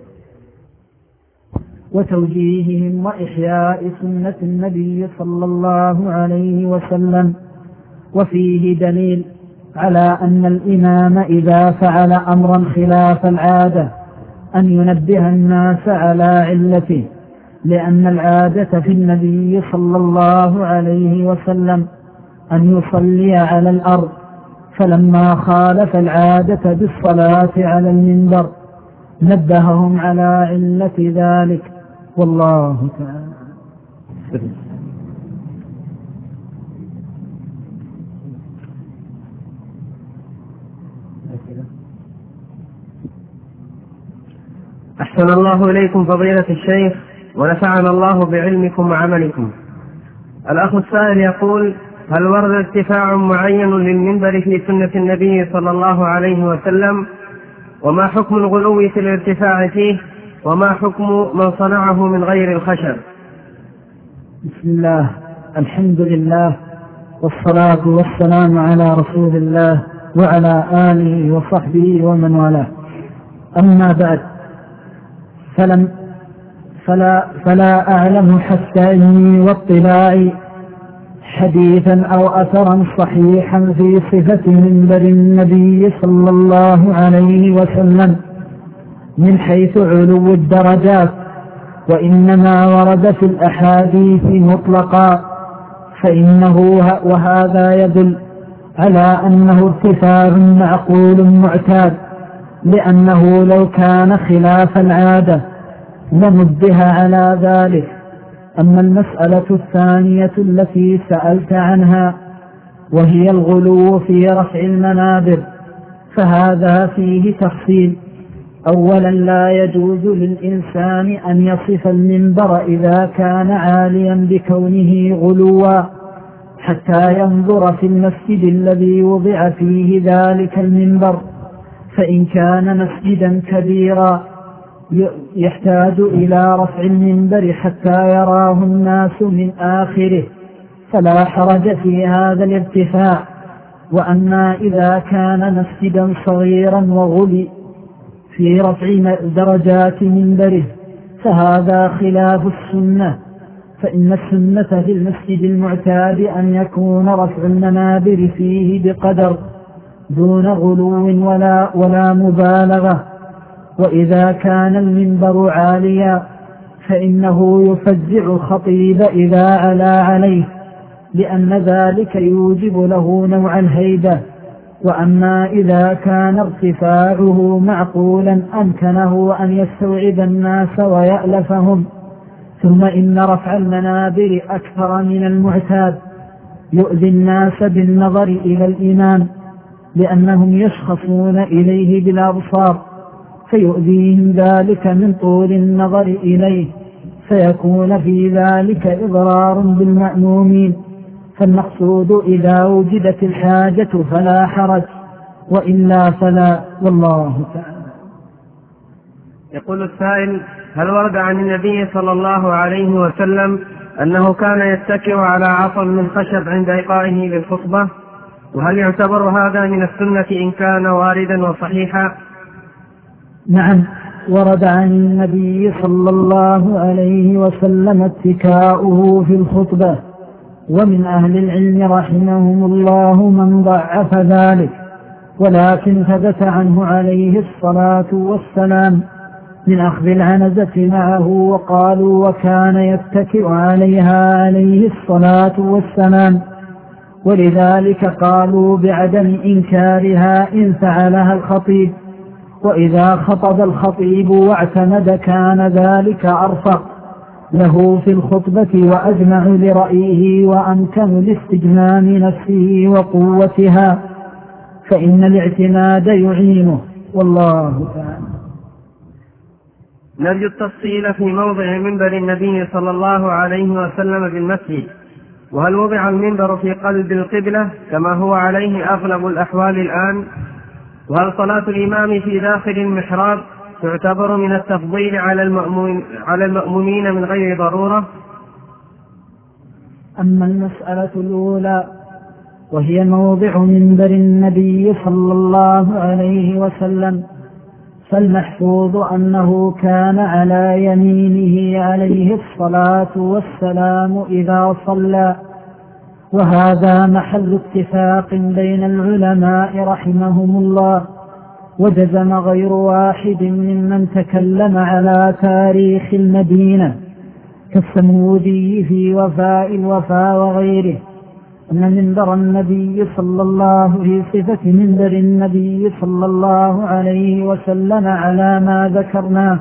وتوجيههم وإحياء سنة النبي صلى الله عليه وسلم. وفيه دليل على أن الإمام إذا فعل أمرا خلاف العادة أن ينبه الناس على علته، لأن العادة في النبي صلى الله عليه وسلم أن يصلي على الأرض، فلما خالف العادة بالصلاة على المنبر نبههم على علة ذلك، والله تعالى. أحسن الله إليكم فضيلة الشيخ ونفعنا الله بعلمكم وعملكم. الأخ السائل يقول: هل ورد ارتفاع معين للمنبر في سنة النبي صلى الله عليه وسلم؟ وما حكم الغلو في الارتفاع فيه؟ وما حكم من صنعه من غير الخشب؟ بسم الله، الحمد لله، والصلاة والسلام على رسول الله وعلى آله وصحبه ومن والاه. أما بعد، فلم فلا, فلا أعلم حتى إني واطلاعي حديثا أو أثرا صحيحا في صفة منبر النبي صلى الله عليه وسلم من حيث علو الدرجات، وإنما ورد في الأحاديث مطلقا، فإنه وهذا يدل على أنه ارتفاع معقول معتاد، لأنه لو كان خلاف العادة لنبه على ذلك. أما المسألة الثانية التي سألت عنها وهي الغلو في رفع المنابر، فهذا فيه تفصيل. أولا، لا يجوز للإنسان أن يصف المنبر إذا كان عاليا بكونه غلوا حتى ينظر في المسجد الذي وضع فيه ذلك المنبر، فإن كان مسجدا كبيرا يحتاج إلى رفع المنبر حتى يراه الناس من آخره فلا حرج في هذا الارتفاع. وأما إذا كان مسجدا صغيرا وغلي في رفع درجات منبره فهذا خلاف السنة، فإن السنة في المسجد المعتاد أن يكون رفع المنابر فيه بقدر دون غلو ولا, ولا مبالغة. وإذا كان المنبر عاليا فإنه يفزع الخطيب إذا علا عليه، لأن ذلك يوجب له نوع الهيبة. وأما إذا كان ارتفاعه معقولا أمكنه أن يستوعب الناس ويألفهم، ثم إن رفع المنابر أكثر من المعتاد يؤذي الناس بالنظر إلى الإمام، لأنهم يشخصون إليه بالأبصار فيؤذيهم ذلك من طول النظر إليه، فيكون في ذلك إضرار بالمأمومين. فالمقصود إذا وجدت الحاجة فلا حرج، وإلا فلا، والله تعالى. يقول السائل: هل ورد عن النبي صلى الله عليه وسلم أنه كان يتكئ على عصا من خشب عند إلقائه للخطبة؟ وهل يعتبر هذا من السنة إن كان واردا وصحيحا؟ نعم، ورد عن النبي صلى الله عليه وسلم اتكاؤه في الخطبة، ومن أهل العلم رحمهم الله من ضعف ذلك، ولكن ثبت عنه عليه الصلاة والسلام من أخذ العنزة معه، وقالوا وكان يتكئ عليها عليه الصلاة والسلام، ولذلك قالوا بعدم إنكارها إن فعلها الخطيب، وإذا خطب الخطيب واعتمد كان ذلك أرفق له في الخطبة وأجمع لرأيه وأمكن لاستجمام نفسه وقوتها، فإن الاعتماد يعينه، والله تعالى. نرجو التفصيل في موضع منبر النبي صلى الله عليه وسلم بالمسجد، وهل وضع المنبر في قلب القبلة كما هو عليه أغلب الأحوال الآن؟ وهل صلاة الإمام في داخل المحراب تعتبر من التفضيل على المأمومين, على المأمومين من غير ضرورة؟ أما المسألة الأولى وهي موضع منبر النبي صلى الله عليه وسلم، فالمحفوظ أنه كان على يمينه عليه الصلاة والسلام إذا صلى، وهذا محل اتفاق بين العلماء رحمهم الله، وجزم غير واحد ممن تكلم على تاريخ المدينة كالسمودي في وفاء الوفاء وغيره أن منبر النبي صلى الله في صفة منبر النبي صلى الله عليه وسلم على ما ذكرناه،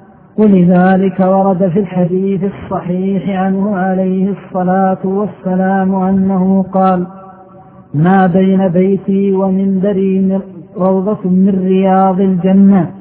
ولذلك ورد في الحديث الصحيح عنه عليه الصلاة والسلام أنه قال: ما بين بيتي ومنبري روضة من رياض الجنة.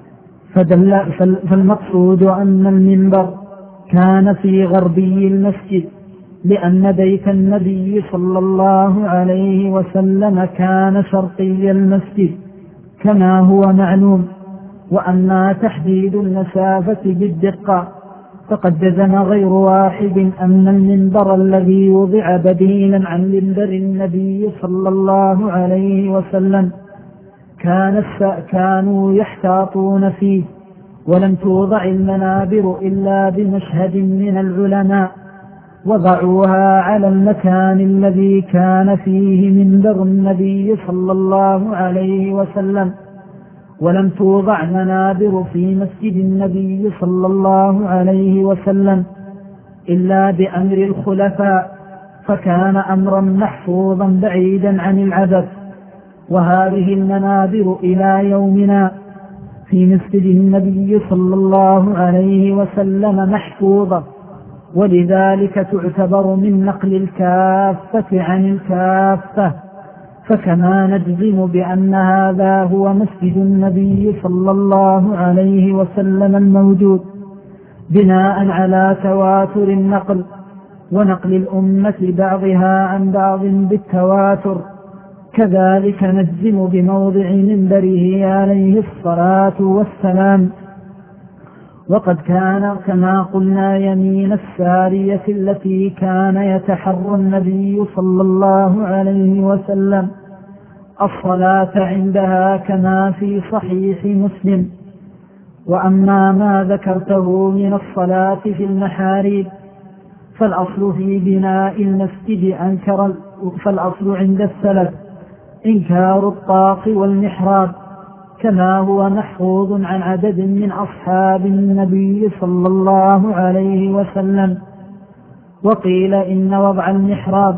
فدل فالمقصود أن المنبر كان في غربي المسجد، لأن بيت النبي صلى الله عليه وسلم كان شرقي المسجد كما هو معلوم. وأما تحديد المسافة بالدقة فقد جزم غير واحد أن المنبر الذي وضع بديلا عن منبر النبي صلى الله عليه وسلم كان كانوا يحتاطون فيه، ولم توضع المنابر إلا بمشهد من العلماء وضعوها على المكان الذي كان فيه منبر النبي صلى الله عليه وسلم، ولم توضع منابر في مسجد النبي صلى الله عليه وسلم إلا بأمر الخلفاء، فكان أمرا محفوظا بعيدا عن العبث. وهذه المنابر إلى يومنا في مسجد النبي صلى الله عليه وسلم محفوظة، ولذلك تعتبر من نقل الكافة عن الكافة. فكما نجزم بأن هذا هو مسجد النبي صلى الله عليه وسلم الموجود بناء على تواتر النقل ونقل الأمة بعضها عن بعض بالتواتر، كذلك نجزم بموضع منبره عليه الصلاة والسلام. وقد كان كما قلنا يمين السارية التي كان يتحرى النبي صلى الله عليه وسلم الصلاة عندها كما في صحيح مسلم. وأما ما ذكرته من الصلاة في المحاريب فالأصل في بناء المسجد أنكر فالأصل عند السلف إنكار الطاق والمحراب، كما هو محفوظ عن عدد من أصحاب النبي صلى الله عليه وسلم. وقيل إن وضع المحراب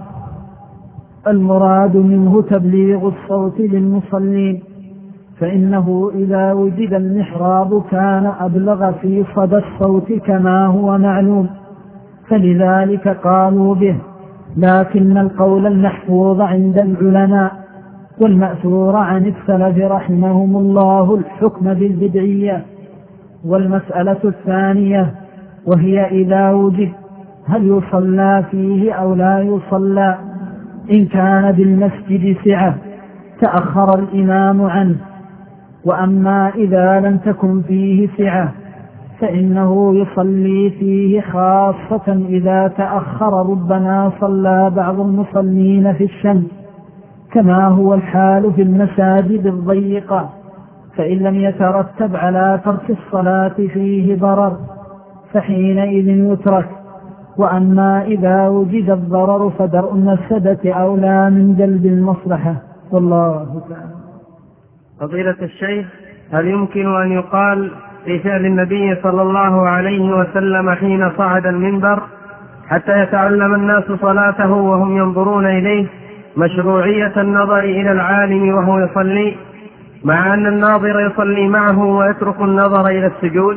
المراد منه تبليغ الصوت للمصلين، فإنه إذا وجد المحراب كان أبلغ في صدى الصوت كما هو معلوم، فلذلك قالوا به. لكن القول المحفوظ عند العلماء والمأثور عن السلف رحمهم الله الحكم بالبدعية. والمسألة الثانية وهي إذا وجد هل يصلى فيه أو لا يصلى. إن كان بالمسجد سعة تأخر الإمام عنه، وأما إذا لم تكن فيه سعة فإنه يصلي فيه، خاصة إذا تأخر ربما صلى بعض المصلين في الشمس كما هو الحال في المساجد الضيقة، فإن لم يترتب على ترك الصلاة فيه ضرر فحينئذ يترك. وأما إذا وجد الضرر فدرء المفسدة أولى من جلب المصلحة، والله تعالى. فضيلة الشيخ، هل يمكن أن يقال في فعل النبي صلى الله عليه وسلم حين صعد المنبر حتى يتعلم الناس صلاته وهم ينظرون إليه مشروعية النظر إلى العالم وهو يصلي، مع أن الناظر يصلي معه ويترك النظر إلى السجود؟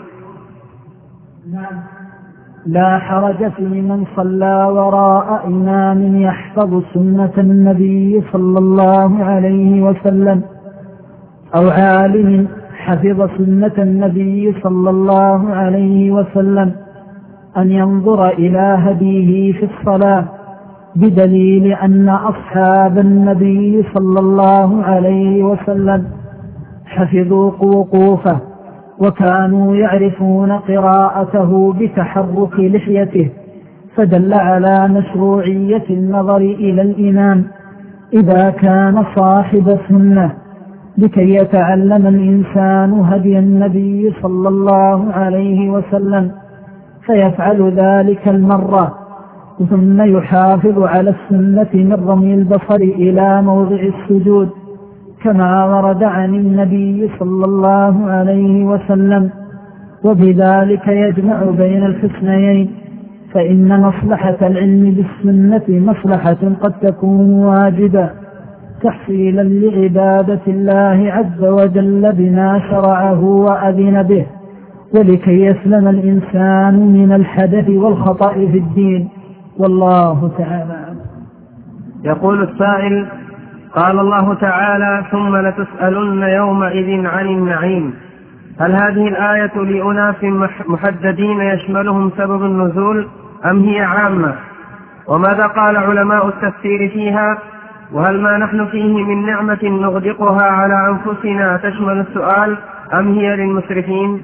نعم، لا حرج في من صلى وراء إمام يحفظ سنة النبي صلى الله عليه وسلم أو عالم حفظ سنة النبي صلى الله عليه وسلم أن ينظر إلى هديه في الصلاة، بدليل أن أصحاب النبي صلى الله عليه وسلم حفظوا وقوفه وكانوا يعرفون قراءته بتحرك لحيته، فدل على مشروعية النظر إلى الإمام إذا كان صاحب سنة لكي يتعلم الإنسان هدي النبي صلى الله عليه وسلم، فيفعل ذلك المرة ثم يحافظ على السنة من رمي البصر إلى موضع السجود كما ورد عن النبي صلى الله عليه وسلم، وبذلك يجمع بين الحسنيين، فإن مصلحة العلم بالسنة مصلحة قد تكون واجبة تحصيلا لعبادة الله عز وجل بما شرعه وأذن به، ولكي يسلم الإنسان من الحدث والخطأ في الدين، والله تعالى. يقول السائل: قال الله تعالى: ثم لتسألن يومئذ عن النعيم، هل هذه الآية لأناس محددين يشملهم سبب النزول أم هي عامة؟ وماذا قال علماء التفسير فيها؟ وهل ما نحن فيه من نعمة نغدقها على أنفسنا تشمل السؤال أم هي للمسرفين؟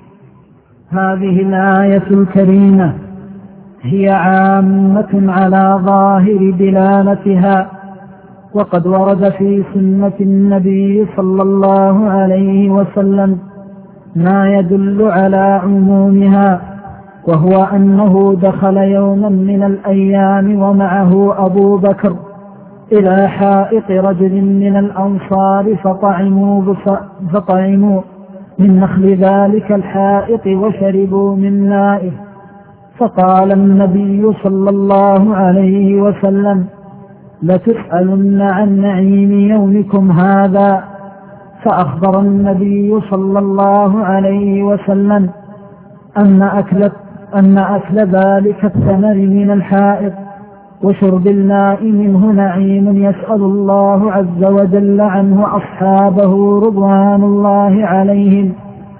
هذه الآية الكريمة هي عامة على ظاهر دلالتها، وقد ورد في سنة النبي صلى الله عليه وسلم ما يدل على عمومها، وهو أنه دخل يوما من الأيام ومعه أبو بكر إلى حائط رجل من الأنصار فطعموا, فطعموا من نخل ذلك الحائط وشربوا من مائه، فقال النبي صلى الله عليه وسلم: لتسألن عن نعيم يومكم هذا. فأخبر النبي صلى الله عليه وسلم أن أكل, أن أكل ذلك الثمر من الحائط وشرب الماء منه نعيم يسأل الله عز وجل عنه أصحابه رضوان الله عليهم،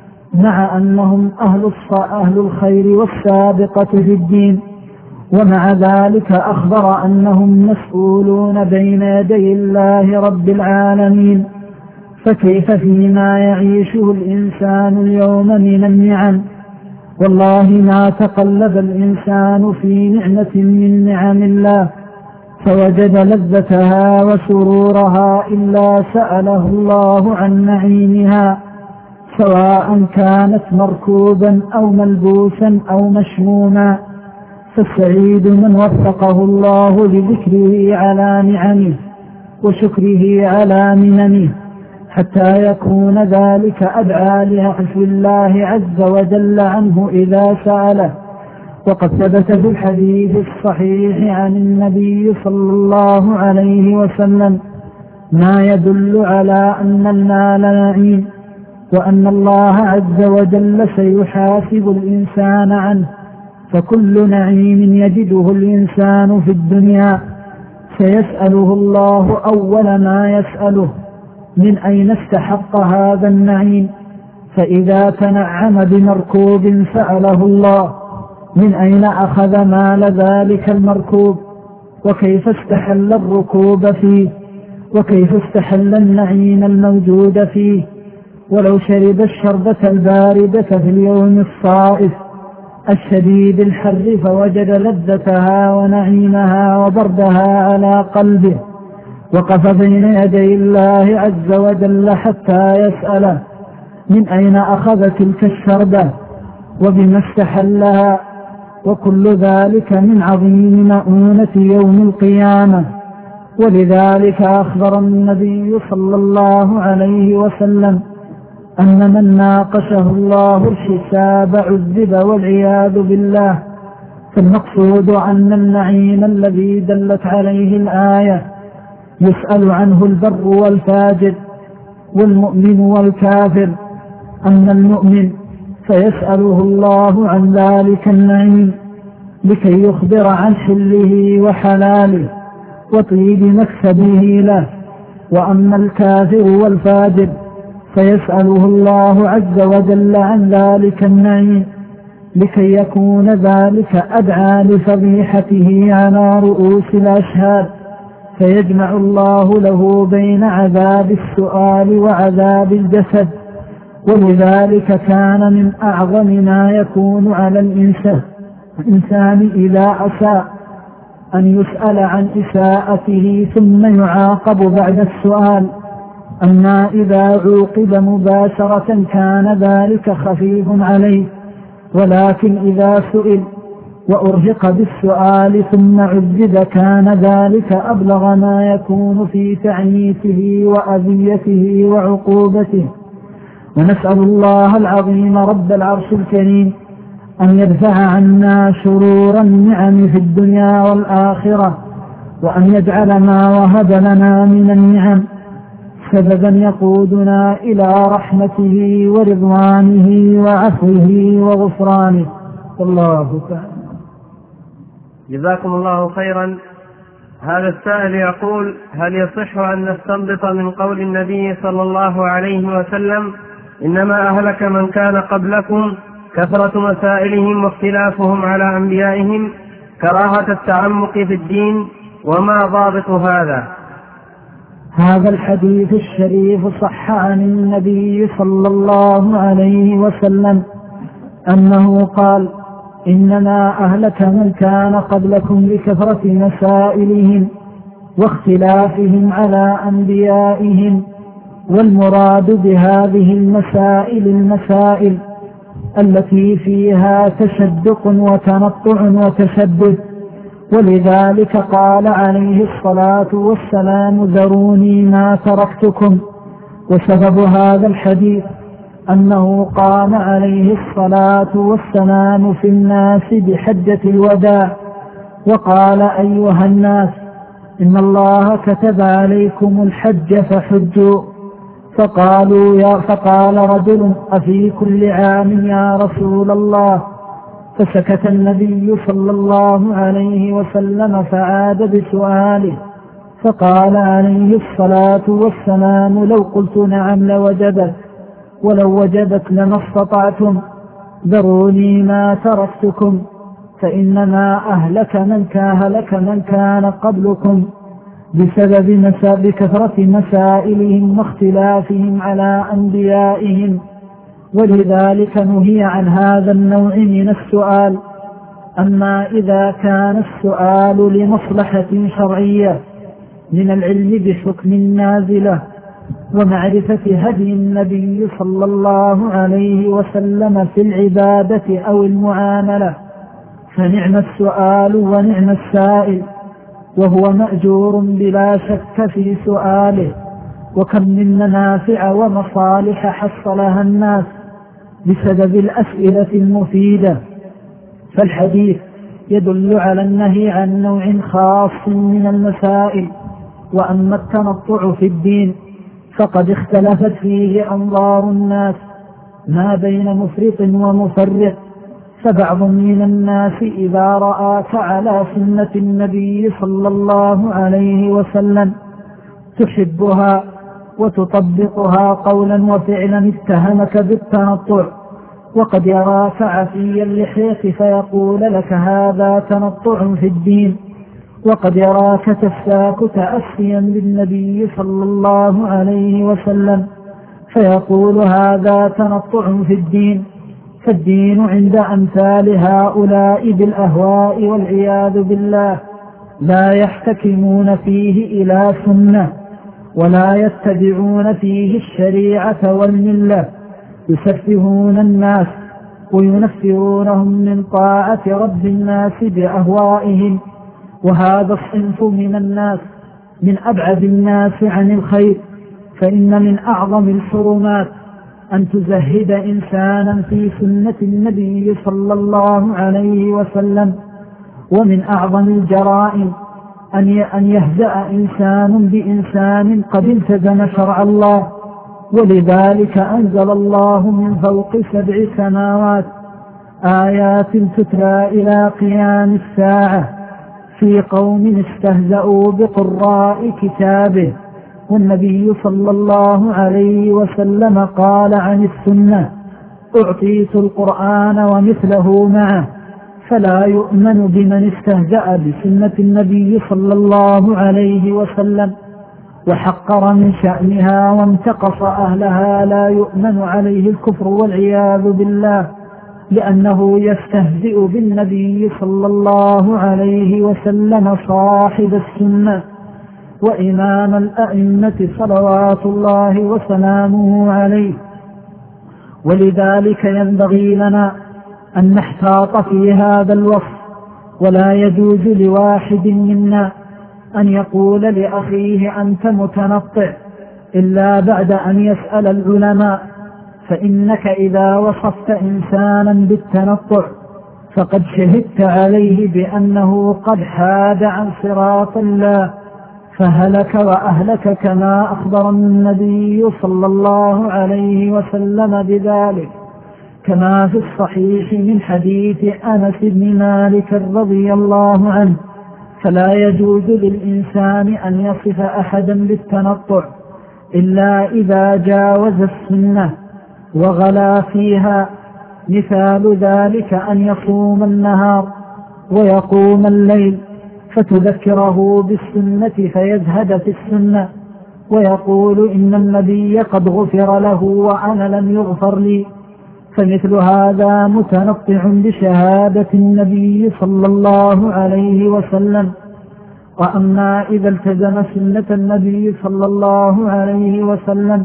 مع أنهم أهل, أهل الخير والسابقة في الدين، ومع ذلك أخبر أنهم مسؤولون بين يدي الله رب العالمين، فكيف فيما يعيشه الإنسان اليوم من النعم؟ والله ما تقلب الإنسان في نعمة من نعم الله فوجد لذتها وسرورها إلا سأله الله عن نعيمها، سواء كانت مركوبا أو ملبوسا أو مشموما، فالسعيد من وفقه الله لذكره على نعمه وشكره على مننه، حتى يكون ذلك أدعى لعفو الله عز وجل عنه إذا سأله. وقد ثبت في الحديث الصحيح عن النبي صلى الله عليه وسلم ما يدل على أن المال نعيم، وأن الله عز وجل سيحاسب الإنسان عنه، فكل نعيم يجده الإنسان في الدنيا سيسأله الله أول ما يسأله: من أين استحق هذا النعيم؟ فإذا تنعم بمركوب سأله الله: من أين أخذ مال ذلك المركوب؟ وكيف استحل الركوب فيه؟ وكيف استحل النعيم الموجود فيه؟ ولو شرب الشربة الباردة في اليوم الصائف الشديد الحر فوجد لذتها ونعيمها وبردها على قلبه، وقف بين يدي الله عز وجل حتى يسأله: من أين أخذ تلك الشربة وبما استحلها؟ وكل ذلك من عظيم مؤونة يوم القيامة. ولذلك أخبر النبي صلى الله عليه وسلم أن من ناقشه الله الحساب عذب والعياذ بالله. فالمقصود أن النعيم الذي دلت عليه الآية يسأل عنه البر والفاجر والمؤمن والكافر. أما المؤمن فيسأله الله عن ذلك النعيم لكي يخبر عن حله وحلاله وطيب مكسبه له. وأما الكافر والفاجر فيسأله الله عز وجل عن ذلك النعيم لكي يكون ذلك أدعى لفضيحته على رؤوس الأشهاد، فيجمع الله له بين عذاب السؤال وعذاب الجسد. ولذلك كان من أعظم ما يكون على الإنسان إذا أساء أن يسأل عن إساءته ثم يعاقب بعد السؤال. أما إذا عوقب مباشرة كان ذلك خفيف عليه، ولكن إذا سئل وأرهق بالسؤال ثم عذب كان ذلك أبلغ ما يكون في تعنيفه وأذيته وعقوبته. ونسأل الله العظيم رب العرش الكريم أن يدفع عنا شرور النعم في الدنيا والآخرة، وأن يجعل ما وهب لنا من النعم سببا يقودنا إلى رحمته ورضوانه وعفوه وغفرانه. والله تعالى. جزاكم الله خيرا. هذا السائل يقول: هل يصح أن نستنبط من قول النبي صلى الله عليه وسلم إنما أهلك من كان قبلكم كثرة مسائلهم واختلافهم على أنبيائهم كراهة التعمق في الدين، وما ضابط هذا؟ هذا الحديث الشريف صح عن النبي صلى الله عليه وسلم أنه قال: إنما أهلك من كان قبلكم لكثرة مسائلهم واختلافهم على أنبيائهم. والمراد بهذه المسائل المسائل التي فيها تشدق وتنطع وتشدد. ولذلك قال عليه الصلاة والسلام: ذروني ما تركتكم. وسبب هذا الحديث أنه قام عليه الصلاة والسلام في الناس بحجة الوداع وقال: أيها الناس، إن الله كتب عليكم الحج فحجوا. فقالوا يا فقال رجل: أفي كل عام يا رسول الله؟ فسكت النبي صلى الله عليه وسلم فعاد بسؤاله، فقال عليه الصلاة والسلام: لو قلت نعم لوجبت، ولو وجبت لما استطعتم، ذروني ما تركتكم، فإنما أهلك من كاهلك من كان قبلكم بسبب مسا بكثرة مسائلهم واختلافهم على أنبيائهم. ولذلك نهي عن هذا النوع من السؤال. أما إذا كان السؤال لمصلحة شرعية من العلم بحكم النازلة ومعرفة هدي النبي صلى الله عليه وسلم في العبادة أو المعاملة، فنعم السؤال ونعم السائل، وهو مأجور بلا شك في سؤاله. وكم من منافع ومصالح حصلها الناس بسبب الأسئلة المفيدة. فالحديث يدل على النهي عن نوع خاص من المسائل. وأما التنطع في الدين فقد اختلفت فيه أنظار الناس ما بين مفرط ومفرط. فبعض من الناس إذا رآك على سنة النبي صلى الله عليه وسلم تحبها وتطبقها قولا وفعلا اتهمك بالتنطع، وقد يراك عفي اللحية فيقول لك هذا تنطع في الدين، وقد يراك تفساك تأسيا بالنبي صلى الله عليه وسلم فيقول هذا تنطع في الدين. فالدين عند أمثال هؤلاء بالأهواء والعياذ بالله لا يحتكمون فيه إلى سنة ولا يتبعون فيه الشريعة والملة، يسفهون الناس وينفرونهم من طاعة رب الناس بأهوائهم. وهذا الصنف من الناس من أبعد الناس عن الخير. فإن من أعظم الحرمات أن تزهد إنسانا في سنة النبي صلى الله عليه وسلم. ومن أعظم الجرائم أن يهزأ إنسان بإنسان قد التزم شرع الله. ولذلك أنزل الله من فوق سبع سماوات آيات تتلى إلى قيام الساعة في قوم استهزأوا بقراء كتابه. والنبي صلى الله عليه وسلم قال عن السنة: أعطيت القرآن ومثله معه، فلا يؤمن بمن استهزأ بسنة النبي صلى الله عليه وسلم وحقر من شأنها وانتقص أهلها، لا يؤمن عليه الكفر والعياذ بالله، لأنه يستهزئ بالنبي صلى الله عليه وسلم صاحب السنة وإمام الأئمة صلوات الله وسلامه عليه. ولذلك ينبغي لنا أن نحتاط في هذا الوصف، ولا يجوز لواحد منا أن يقول لأخيه أنت متنطع إلا بعد أن يسأل العلماء، فإنك إذا وصفت إنسانا بالتنطع فقد شهدت عليه بأنه قد حاد عن صراط الله فهلك وأهلك، كما أخبر النبي صلى الله عليه وسلم بذلك، كما في الصحيح من حديث أنس بن مالك رضي الله عنه. فلا يجوز للإنسان أن يصف أحدا بالتنطع إلا إذا جاوز السنة وغلا فيها. مثال ذلك أن يصوم النهار ويقوم الليل فتذكره بالسنة فيزهد في السنة ويقول إن النبي قد غفر له وأنا لم يغفر لي، فمثل هذا متنطع بشهادة النبي صلى الله عليه وسلم. وأما إذا التزم سنة النبي صلى الله عليه وسلم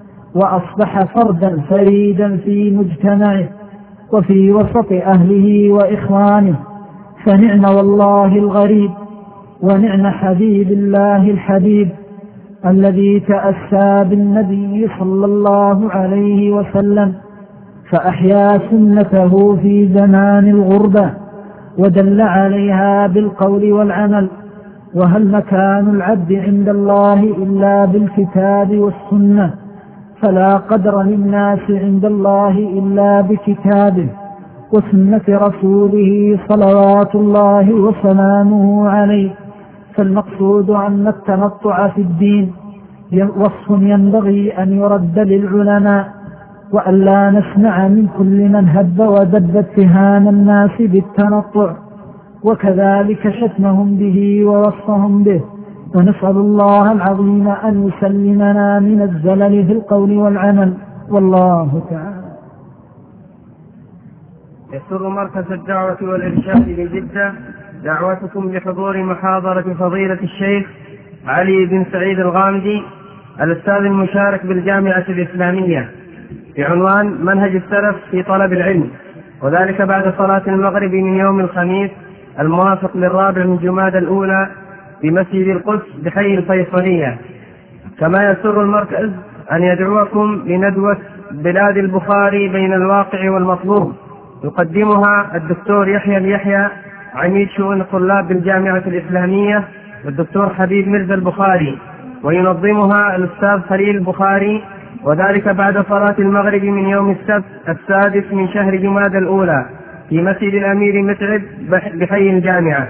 وأصبح فردا فريدا في مجتمعه وفي وسط أهله وإخوانه فنعم والله الغريب ونعم حبيب الله الحبيب الذي تأسى بالنبي صلى الله عليه وسلم فأحيا سنته في زمان الغربة ودل عليها بالقول والعمل. وهل مكان العبد عند الله إلا بالكتاب والسنة؟ فلا قدر للناس عند الله إلا بكتابه وسنة رسوله صلوات الله وسلامه عليه. فالمقصود أن التنطع في الدين وصف ينبغي أن يرد للعلماء، وأن لا نسمع من كل من هب ودب اتهام الناس بالتنطع وكذلك شتمهم به ووصفهم به. ونسأل الله العظيم أن يسلمنا من الزلل في القول والعمل، والله تعالى. يسر مركز الدعوة والإرشاد بجدة دعوتكم بحضور محاضرة فضيلة الشيخ علي بن سعيد الغامدي الأستاذ المشارك بالجامعة الإسلامية بعنوان منهج السلف في طلب العلم، وذلك بعد صلاة المغرب من يوم الخميس الموافق للرابع من جمادى الأولى بمسجد القدس بحي الفيصلية. كما يسر المركز أن يدعوكم لندوة بلاد البخاري بين الواقع والمطلوب، يقدمها الدكتور يحيى اليحيى عميد شؤون الطلاب بالجامعة الإسلامية والدكتور حبيب مرزا البخاري، وينظمها الأستاذ خليل البخاري، وذلك بعد صلاة المغرب من يوم السبت السادس من شهر جمادى الأولى في مسجد الأمير متعب بحي الجامعة.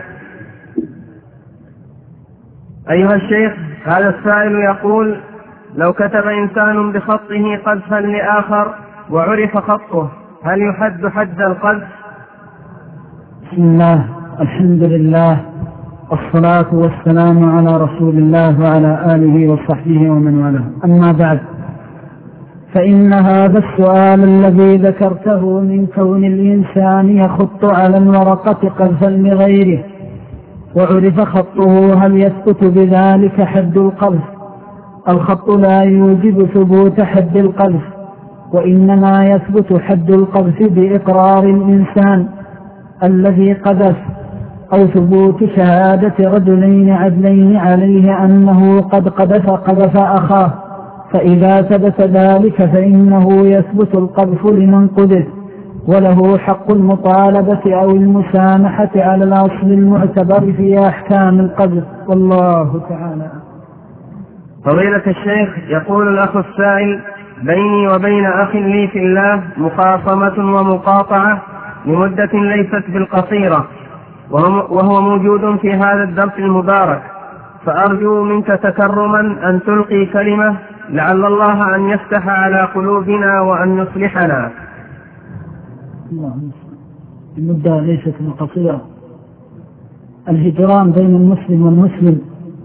أيها الشيخ، هذا السائل يقول: لو كتب إنسان بخطه قذفا لآخر وعرف خطه هل يحد حد القذف؟ بسم الله، الحمد لله، والصلاة والسلام على رسول الله وعلى آله وصحبه ومن والاه. أما بعد، فإن هذا السؤال الذي ذكرته من كون الإنسان يخط على الورقة قذفا لغيره وعرف خطه هل يثبت بذلك حد القذف؟ الخط لا يوجب ثبوت حد القذف، وإنما يثبت حد القذف بإقرار الإنسان الذي قذف أو ثبوت شهادة رجلين عدلين عليه أنه قد قذف قذف أخاه، فإذا ثبت ذلك فإنه يثبت القذف لمن قذف وله حق المطالبة أو المسامحة على الأصل المعتبر في أحكام القذف، والله تعالى. فضيلة الشيخ، يقول الأخ السائل: بيني وبين أخ لي في الله مخاصمة ومقاطعة لمدة ليست بالقصيرة، وهو موجود في هذا الدرس المبارك، فأرجو منك تكرما أن تلقي كلمة لعل الله أن يفتح على قلوبنا وأن يصلحنا. الله المدة ليست قصيرة. الهجران بين المسلم والمسلم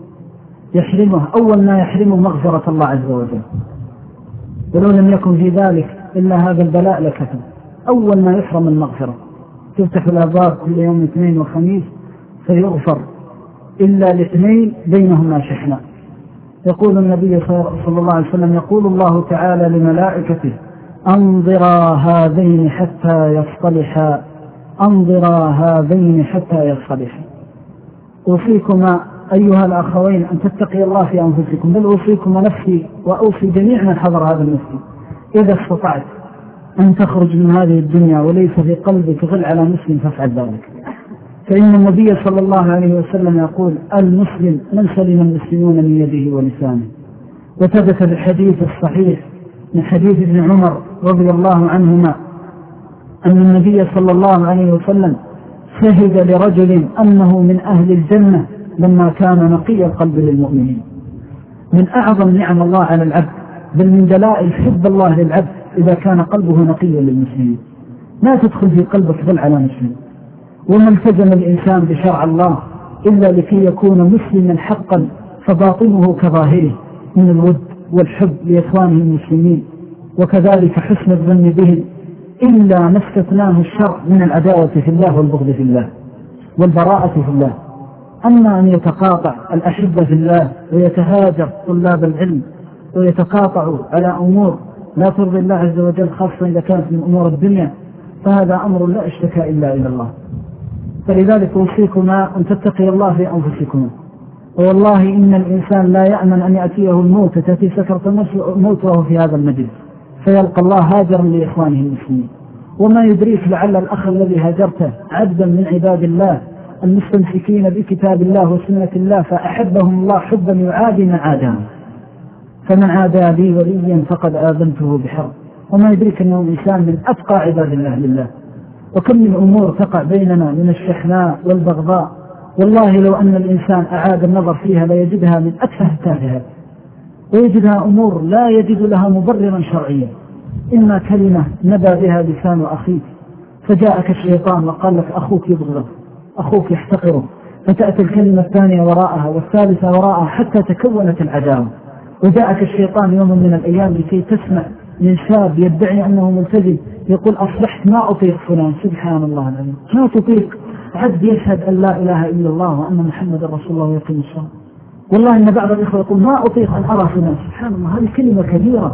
يحرمه، أول ما يحرمه مغفرة الله عز وجل، ولو لم يكن في ذلك إلا هذا البلاء لكفى. أول ما يحرم المغفرة، تفتح الأبواب كل يوم اثنين وخميس فيغفر إلا الاثنين بينهما شحناء. يقول النبي صلى الله عليه وسلم: يقول الله تعالى لملائكته: أنظرا هذين حتى يصطلحا، أنظرا هذين حتى يصطلحا. أوصيكما أيها الأخوين أن تتقي الله في أنفسكم، بل أوصيكم نفسي وأوصي جميع من حضر هذا المسجد إذا استطعت أن تخرج من هذه الدنيا وليس في قلبك غل على مسلم فافعل ذلك، فإن النبي صلى الله عليه وسلم يقول: المسلم من سلم المسلمون من يده ولسانه. وثبت بالحديث الصحيح من حديث ابن عمر رضي الله عنهما أن النبي صلى الله عليه وسلم شهد لرجل أنه من أهل الجنة لما كان نقي القلب للمؤمنين. من أعظم نعم الله على العبد، بل من دلائل حب الله للعبد إذا كان قلبه نقيا للمسلمين. ما تدخل في قلبك غل على مسلم. وما التزم الإنسان بشرع الله إلا لكي يكون مسلما حقا، فباطنه كظاهره من الود والحب لإخوانه المسلمين، وكذلك حسن الظن بهم، إلا ما استثناه الشرع من العداوة في الله والبغض في الله والبراءة في الله. أما أن يتقاطع الأحبة في الله ويتهاجر طلاب العلم ويتقاطعوا على أمور لا ترضي الله عز وجل، خاصة إذا كانت من أمور الدنيا، فهذا أمر لا اشتكى إلا إلى الله. فلذلك أوصيكما أن تتقي الله في أنفسكم. والله إن الإنسان لا يأمن أن يأتيه الموت، تأتي سكرة الموت وهو في هذا المجلس، فيلقى الله هاجرا لإخوانه المسلمين. وما يدريك لعل الأخ الذي هاجرته عبدا من عباد الله المستمسكين بكتاب الله وسنة الله، فأحبهم الله حبا يعادي من عاداه، فمن عادى لي وليا فقد آذنته بحرب. وما يدريك أنه إنسان من أتقى عباد الله لله. وكم من أمور تقع بيننا من الشحناء والبغضاء، والله لو أن الإنسان أعاد النظر فيها ليجدها من أتفه التافهات، ويجدها أمور لا يجد لها مبررا شرعيا. إما كلمة نبى بها لسان أخيك فجاءك الشيطان وقال لك أخوك يبغضك، أخوك يحتقره، فتأتي الكلمة الثانية وراءها والثالثة وراءها حتى تكونت العداوة. وجاءك الشيطان يوم من الأيام لكي تسمع من شاب يدعي أنه ملتزم يقول: أصبحت ما أطيق فلان. سبحان الله العظيم، ما تطيق عبد يشهد أن لا إله إلا الله وأن محمد رسول الله ويقيم الصلاة. والله إن بعض الإخوة يقول: ما أطيق أن أرى فلان. سبحان الله، هذه كلمة كبيرة.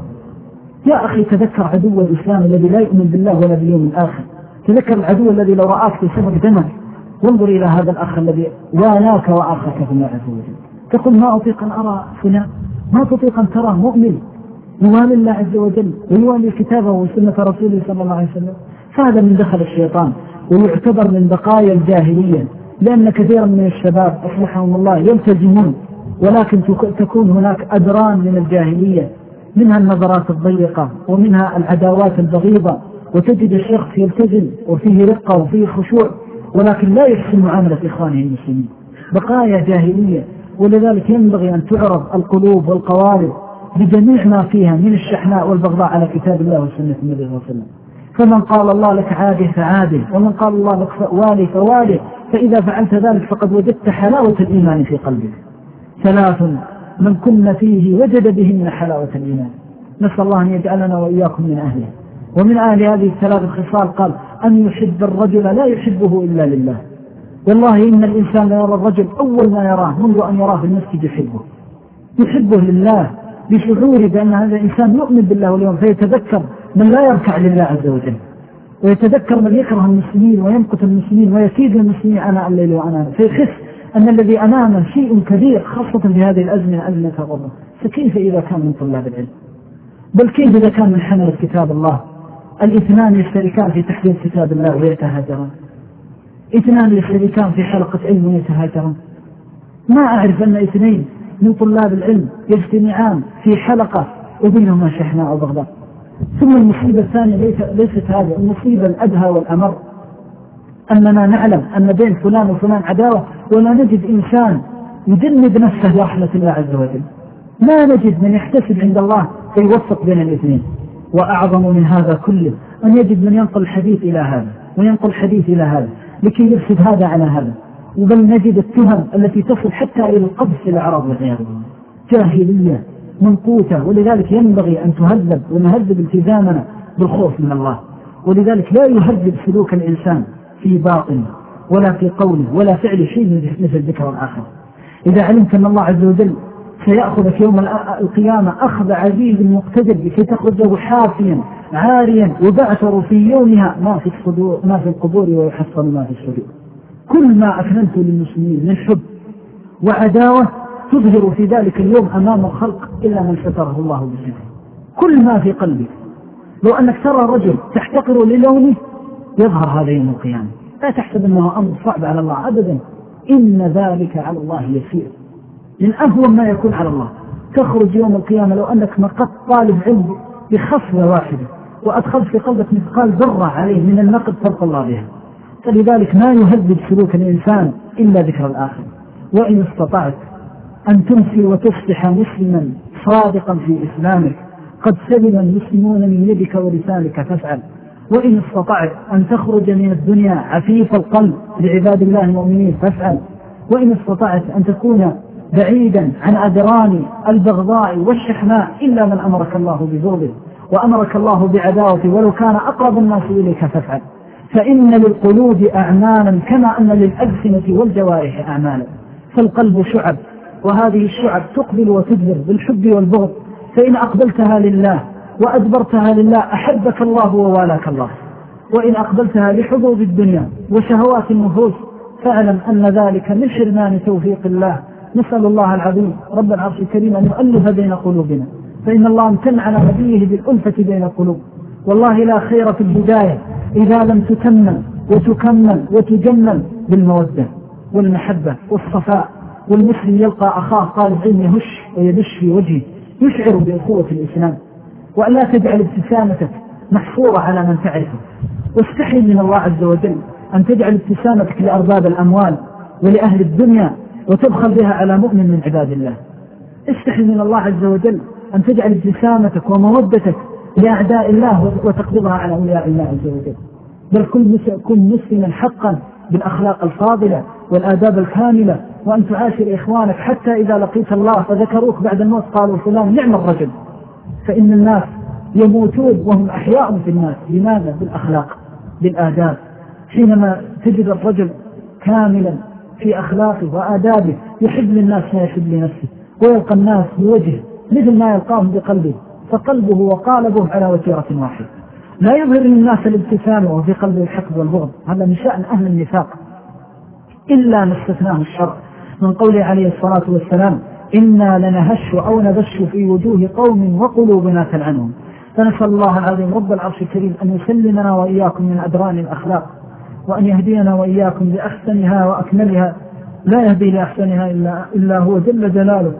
يا أخي تذكر عدو الإسلام الذي لا يؤمن بالله ولا باليوم الآخر، تذكر العدو الذي لو رآك في سبب دمك، وانظر إلى هذا الأخ الذي والاك وآخرك في الله عز وجل، تقول: ما أطيق أن أرى فلان. ما تطيق أن ترى مؤمن يوالي الله عز وجل ويوالي كتابه وسنة رسوله صلى الله عليه وسلم. فهذا من دخل الشيطان، ويعتبر من بقايا الجاهلية، لأن كثيرا من الشباب أصلحهم الله يلتزمون، ولكن تكون هناك أدران من الجاهلية، منها النظرات الضيقة ومنها العداوات البغيضة، وتجد الشخص يلتزم وفيه رقة وفيه خشوع ولكن لا يحسن معاملة إخوانه المسلمين. بقايا جاهلية. ولذلك ينبغي أن تعرض القلوب والقوالب بجميع ما فيها من الشحناء والبغضاء على كتاب الله وسنة النبي صلى الله عليه وسلم. فمن قال الله لك عاده فعاده، ومن قال الله لك والي فوالي، فإذا فعلت ذلك فقد وجدت حلاوة الإيمان في قلبك. ثلاث من كن فيه وجد بهن حلاوة الإيمان. نسأل الله أن يجعلنا وإياكم من أهله. ومن أهل هذه الثلاث الخصال قال: أن يحب الرجل لا يحبه إلا لله. والله إن الإنسان لا يرى الرجل أول ما يراه منذ أن يراه في المسجد يحبه، يحبه لله، بشعوره بأن هذا الإنسان يؤمن بالله واليوم، فيتذكر من لا يركع لله عز وجل، ويتذكر من يكره المسلمين ويمقت المسلمين ويكيد المسلمين أنا الليل وأنا، فيخف أن الذي أمامه شيء كبير، خاصة في هذه الأزمنة أزمة الغضب. فكيف إذا كان من طلاب العلم؟ بل كيف إذا كان من حملة كتاب الله؟ الاثنان يشتركان في تحليل كتاب الله ويتهاجران، اثنان يشتركان في حلقة علم ويتهاجران. ما أعرف أن اثنين من طلاب العلم يجتمعان في حلقة وبينهما شحناء أو بغضاء. ثم المصيبة الثانية ليست هذه، المصيبة الأدهى والأمر أننا نعلم أن بين فلان وفلان عداوة، ولا نجد إنسان يجنب نفسه لرحمة الله عز وجل، ما نجد من يحتسب عند الله فيوفق بين الاثنين. وأعظم من هذا كله أن يجد من ينقل الحديث إلى هذا وينقل الحديث إلى هذا لكي يرشد هذا على هذا. وبل نجد التهم التي تصل حتى إلى القذف في الأعراض والعياذ بالله، جاهلية منقوتة. ولذلك ينبغي أن تهذب ونهذب التزامنا بالخوف من الله. ولذلك لا يهذب سلوك الإنسان في باطن ولا في قوله ولا فعل شيء مثل الذكر والآخرة. إذا علمت أن الله عز وجل سيأخذك يوم القيامة أخذ عزيز مقتدر لكي تخرجه حافيا عاريا وبعثر في يومها ما في الصدور ما في القبور ويحصل ما في الصدور. كل ما أكننت للمسلمين من حب وعداوة تظهر في ذلك اليوم أمام الخلق إلا من ستره الله بسنه. كل ما في قلبك لو أنك ترى رجل تحتقر للونه يظهر هذا يوم القيامة. لا تحسب أنه أمر صعب على الله أبدا، إن ذلك على الله يسير، من أهون ما يكون على الله. تخرج يوم القيامة لو أنك نقضت طالب علم بخصلة واحدة وأدخلت في قلبك مثقال ذرة عليه من النقد تلقى الله بها. فلذلك ما يهذب سلوك الإنسان إلا ذكر الآخر. وإن استطعت أن تمسي وتصبح مسلما صادقا في إسلامك قد سلم المسلمون من يدك ولسانك فافعل. وإن استطعت أن تخرج من الدنيا عفيف القلب لعباد الله المؤمنين فافعل. وإن استطعت أن تكون بعيدا عن أدران البغضاء والشحناء إلا من أمرك الله ببغضه وأمرك الله بعداوته ولو كان أقرب الناس إليك فافعل. فإن للقلوب أعمالا كما أن للألسنة والجوارح أعمالا. فالقلب شعب، وهذه الشعب تقبل وتدبر بالحب والبغض. فإن أقبلتها لله وأدبرتها لله أحبك الله ووالاك الله. وإن أقبلتها لحظوظ الدنيا وشهوات النفوس فاعلم أن ذلك من حرمان توفيق الله. نسأل الله العظيم رب العرش الكريم أن يؤلف بين قلوبنا، فإن الله امتن على نبيه بالألفة بين القلوب. والله لا خير في الهداية إذا لم تتمم وتكمل وتجمل بالمودة والمحبة والصفاء. والمسلم يلقى أخاه طالب علم يهش ويدش في وجهه يشعر بأخوة الإسلام. وأن لا تجعل ابتسامتك محصورة على من تعرفه، واستحي من الله عز وجل أن تجعل ابتسامتك لأرباب الأموال ولأهل الدنيا وتبخل بها على مؤمن من عباد الله. استحي من الله عز وجل أن تجعل ابتسامتك ومودتك لأعداء الله وتقبضها على أولياء الله عز وجل. بل كن مسلما حقا بالأخلاق الفاضلة والآداب الكاملة، وأن تعاشر إخوانك حتى إذا لقيت الله فذكروك بعد الموت قالوا فلان نعم الرجل. فإن الناس يموتون وهم أحياء في الناس. لماذا؟ بالأخلاق بالآداب. حينما تجد الرجل كاملا في أخلاقه وآدابه يحب للناس ما يحب لنفسه، ويلقى الناس بوجهه مثل ما يلقاهم بقلبه، فقلبه وقالبه على وتيرة واحدة. لا يظهر للناس الابتسامة وفي قلبه الحقد والبغض، هذا من شأن أهل النفاق إلا ما استثناه الشرع من قوله عليه الصلاة والسلام إنا لنهش أو نبش في وجوه قوم وقلوبنا تلعنهم. فنسأل الله العظيم رب العرش الكريم أن يسلمنا وإياكم من أدران الأخلاق، وأن يهدينا وإياكم بأحسنها وأكملها، لا يهدي لأحسنها إلا, إلا هو جل جلاله.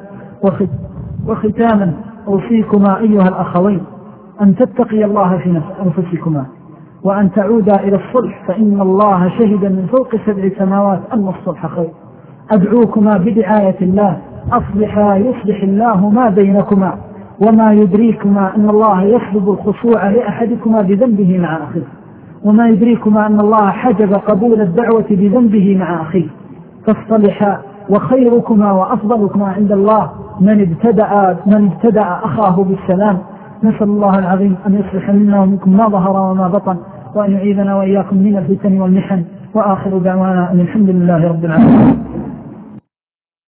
وختاما أوصيكما أيها الأخوين أن تتقي الله في أنفسكما وأن تعودا إلى الصلح، فإن الله شهد من فوق سبع سماوات أن الصلح خير. أدعوكما بدعاية الله أصلحا يصلح الله ما بينكما، وما يدريكما أن الله يسلب الخشوع لأحدكما بذنبه مع أخيه، وما يدريكما أن الله حجب قبول الدعوة بذنبه مع أخيه. فاصطلحا، وخيركما وأفضلكما عند الله من ابتدأ, من ابتدأ أخاه بالسلام. نسأل الله العظيم أن يصلح منا ومنكم ما ظهر وما بطن، وأن يعيذنا وإياكم من الفتن والمحن. وآخر دعوانا أن الحمد لله رب العالمين.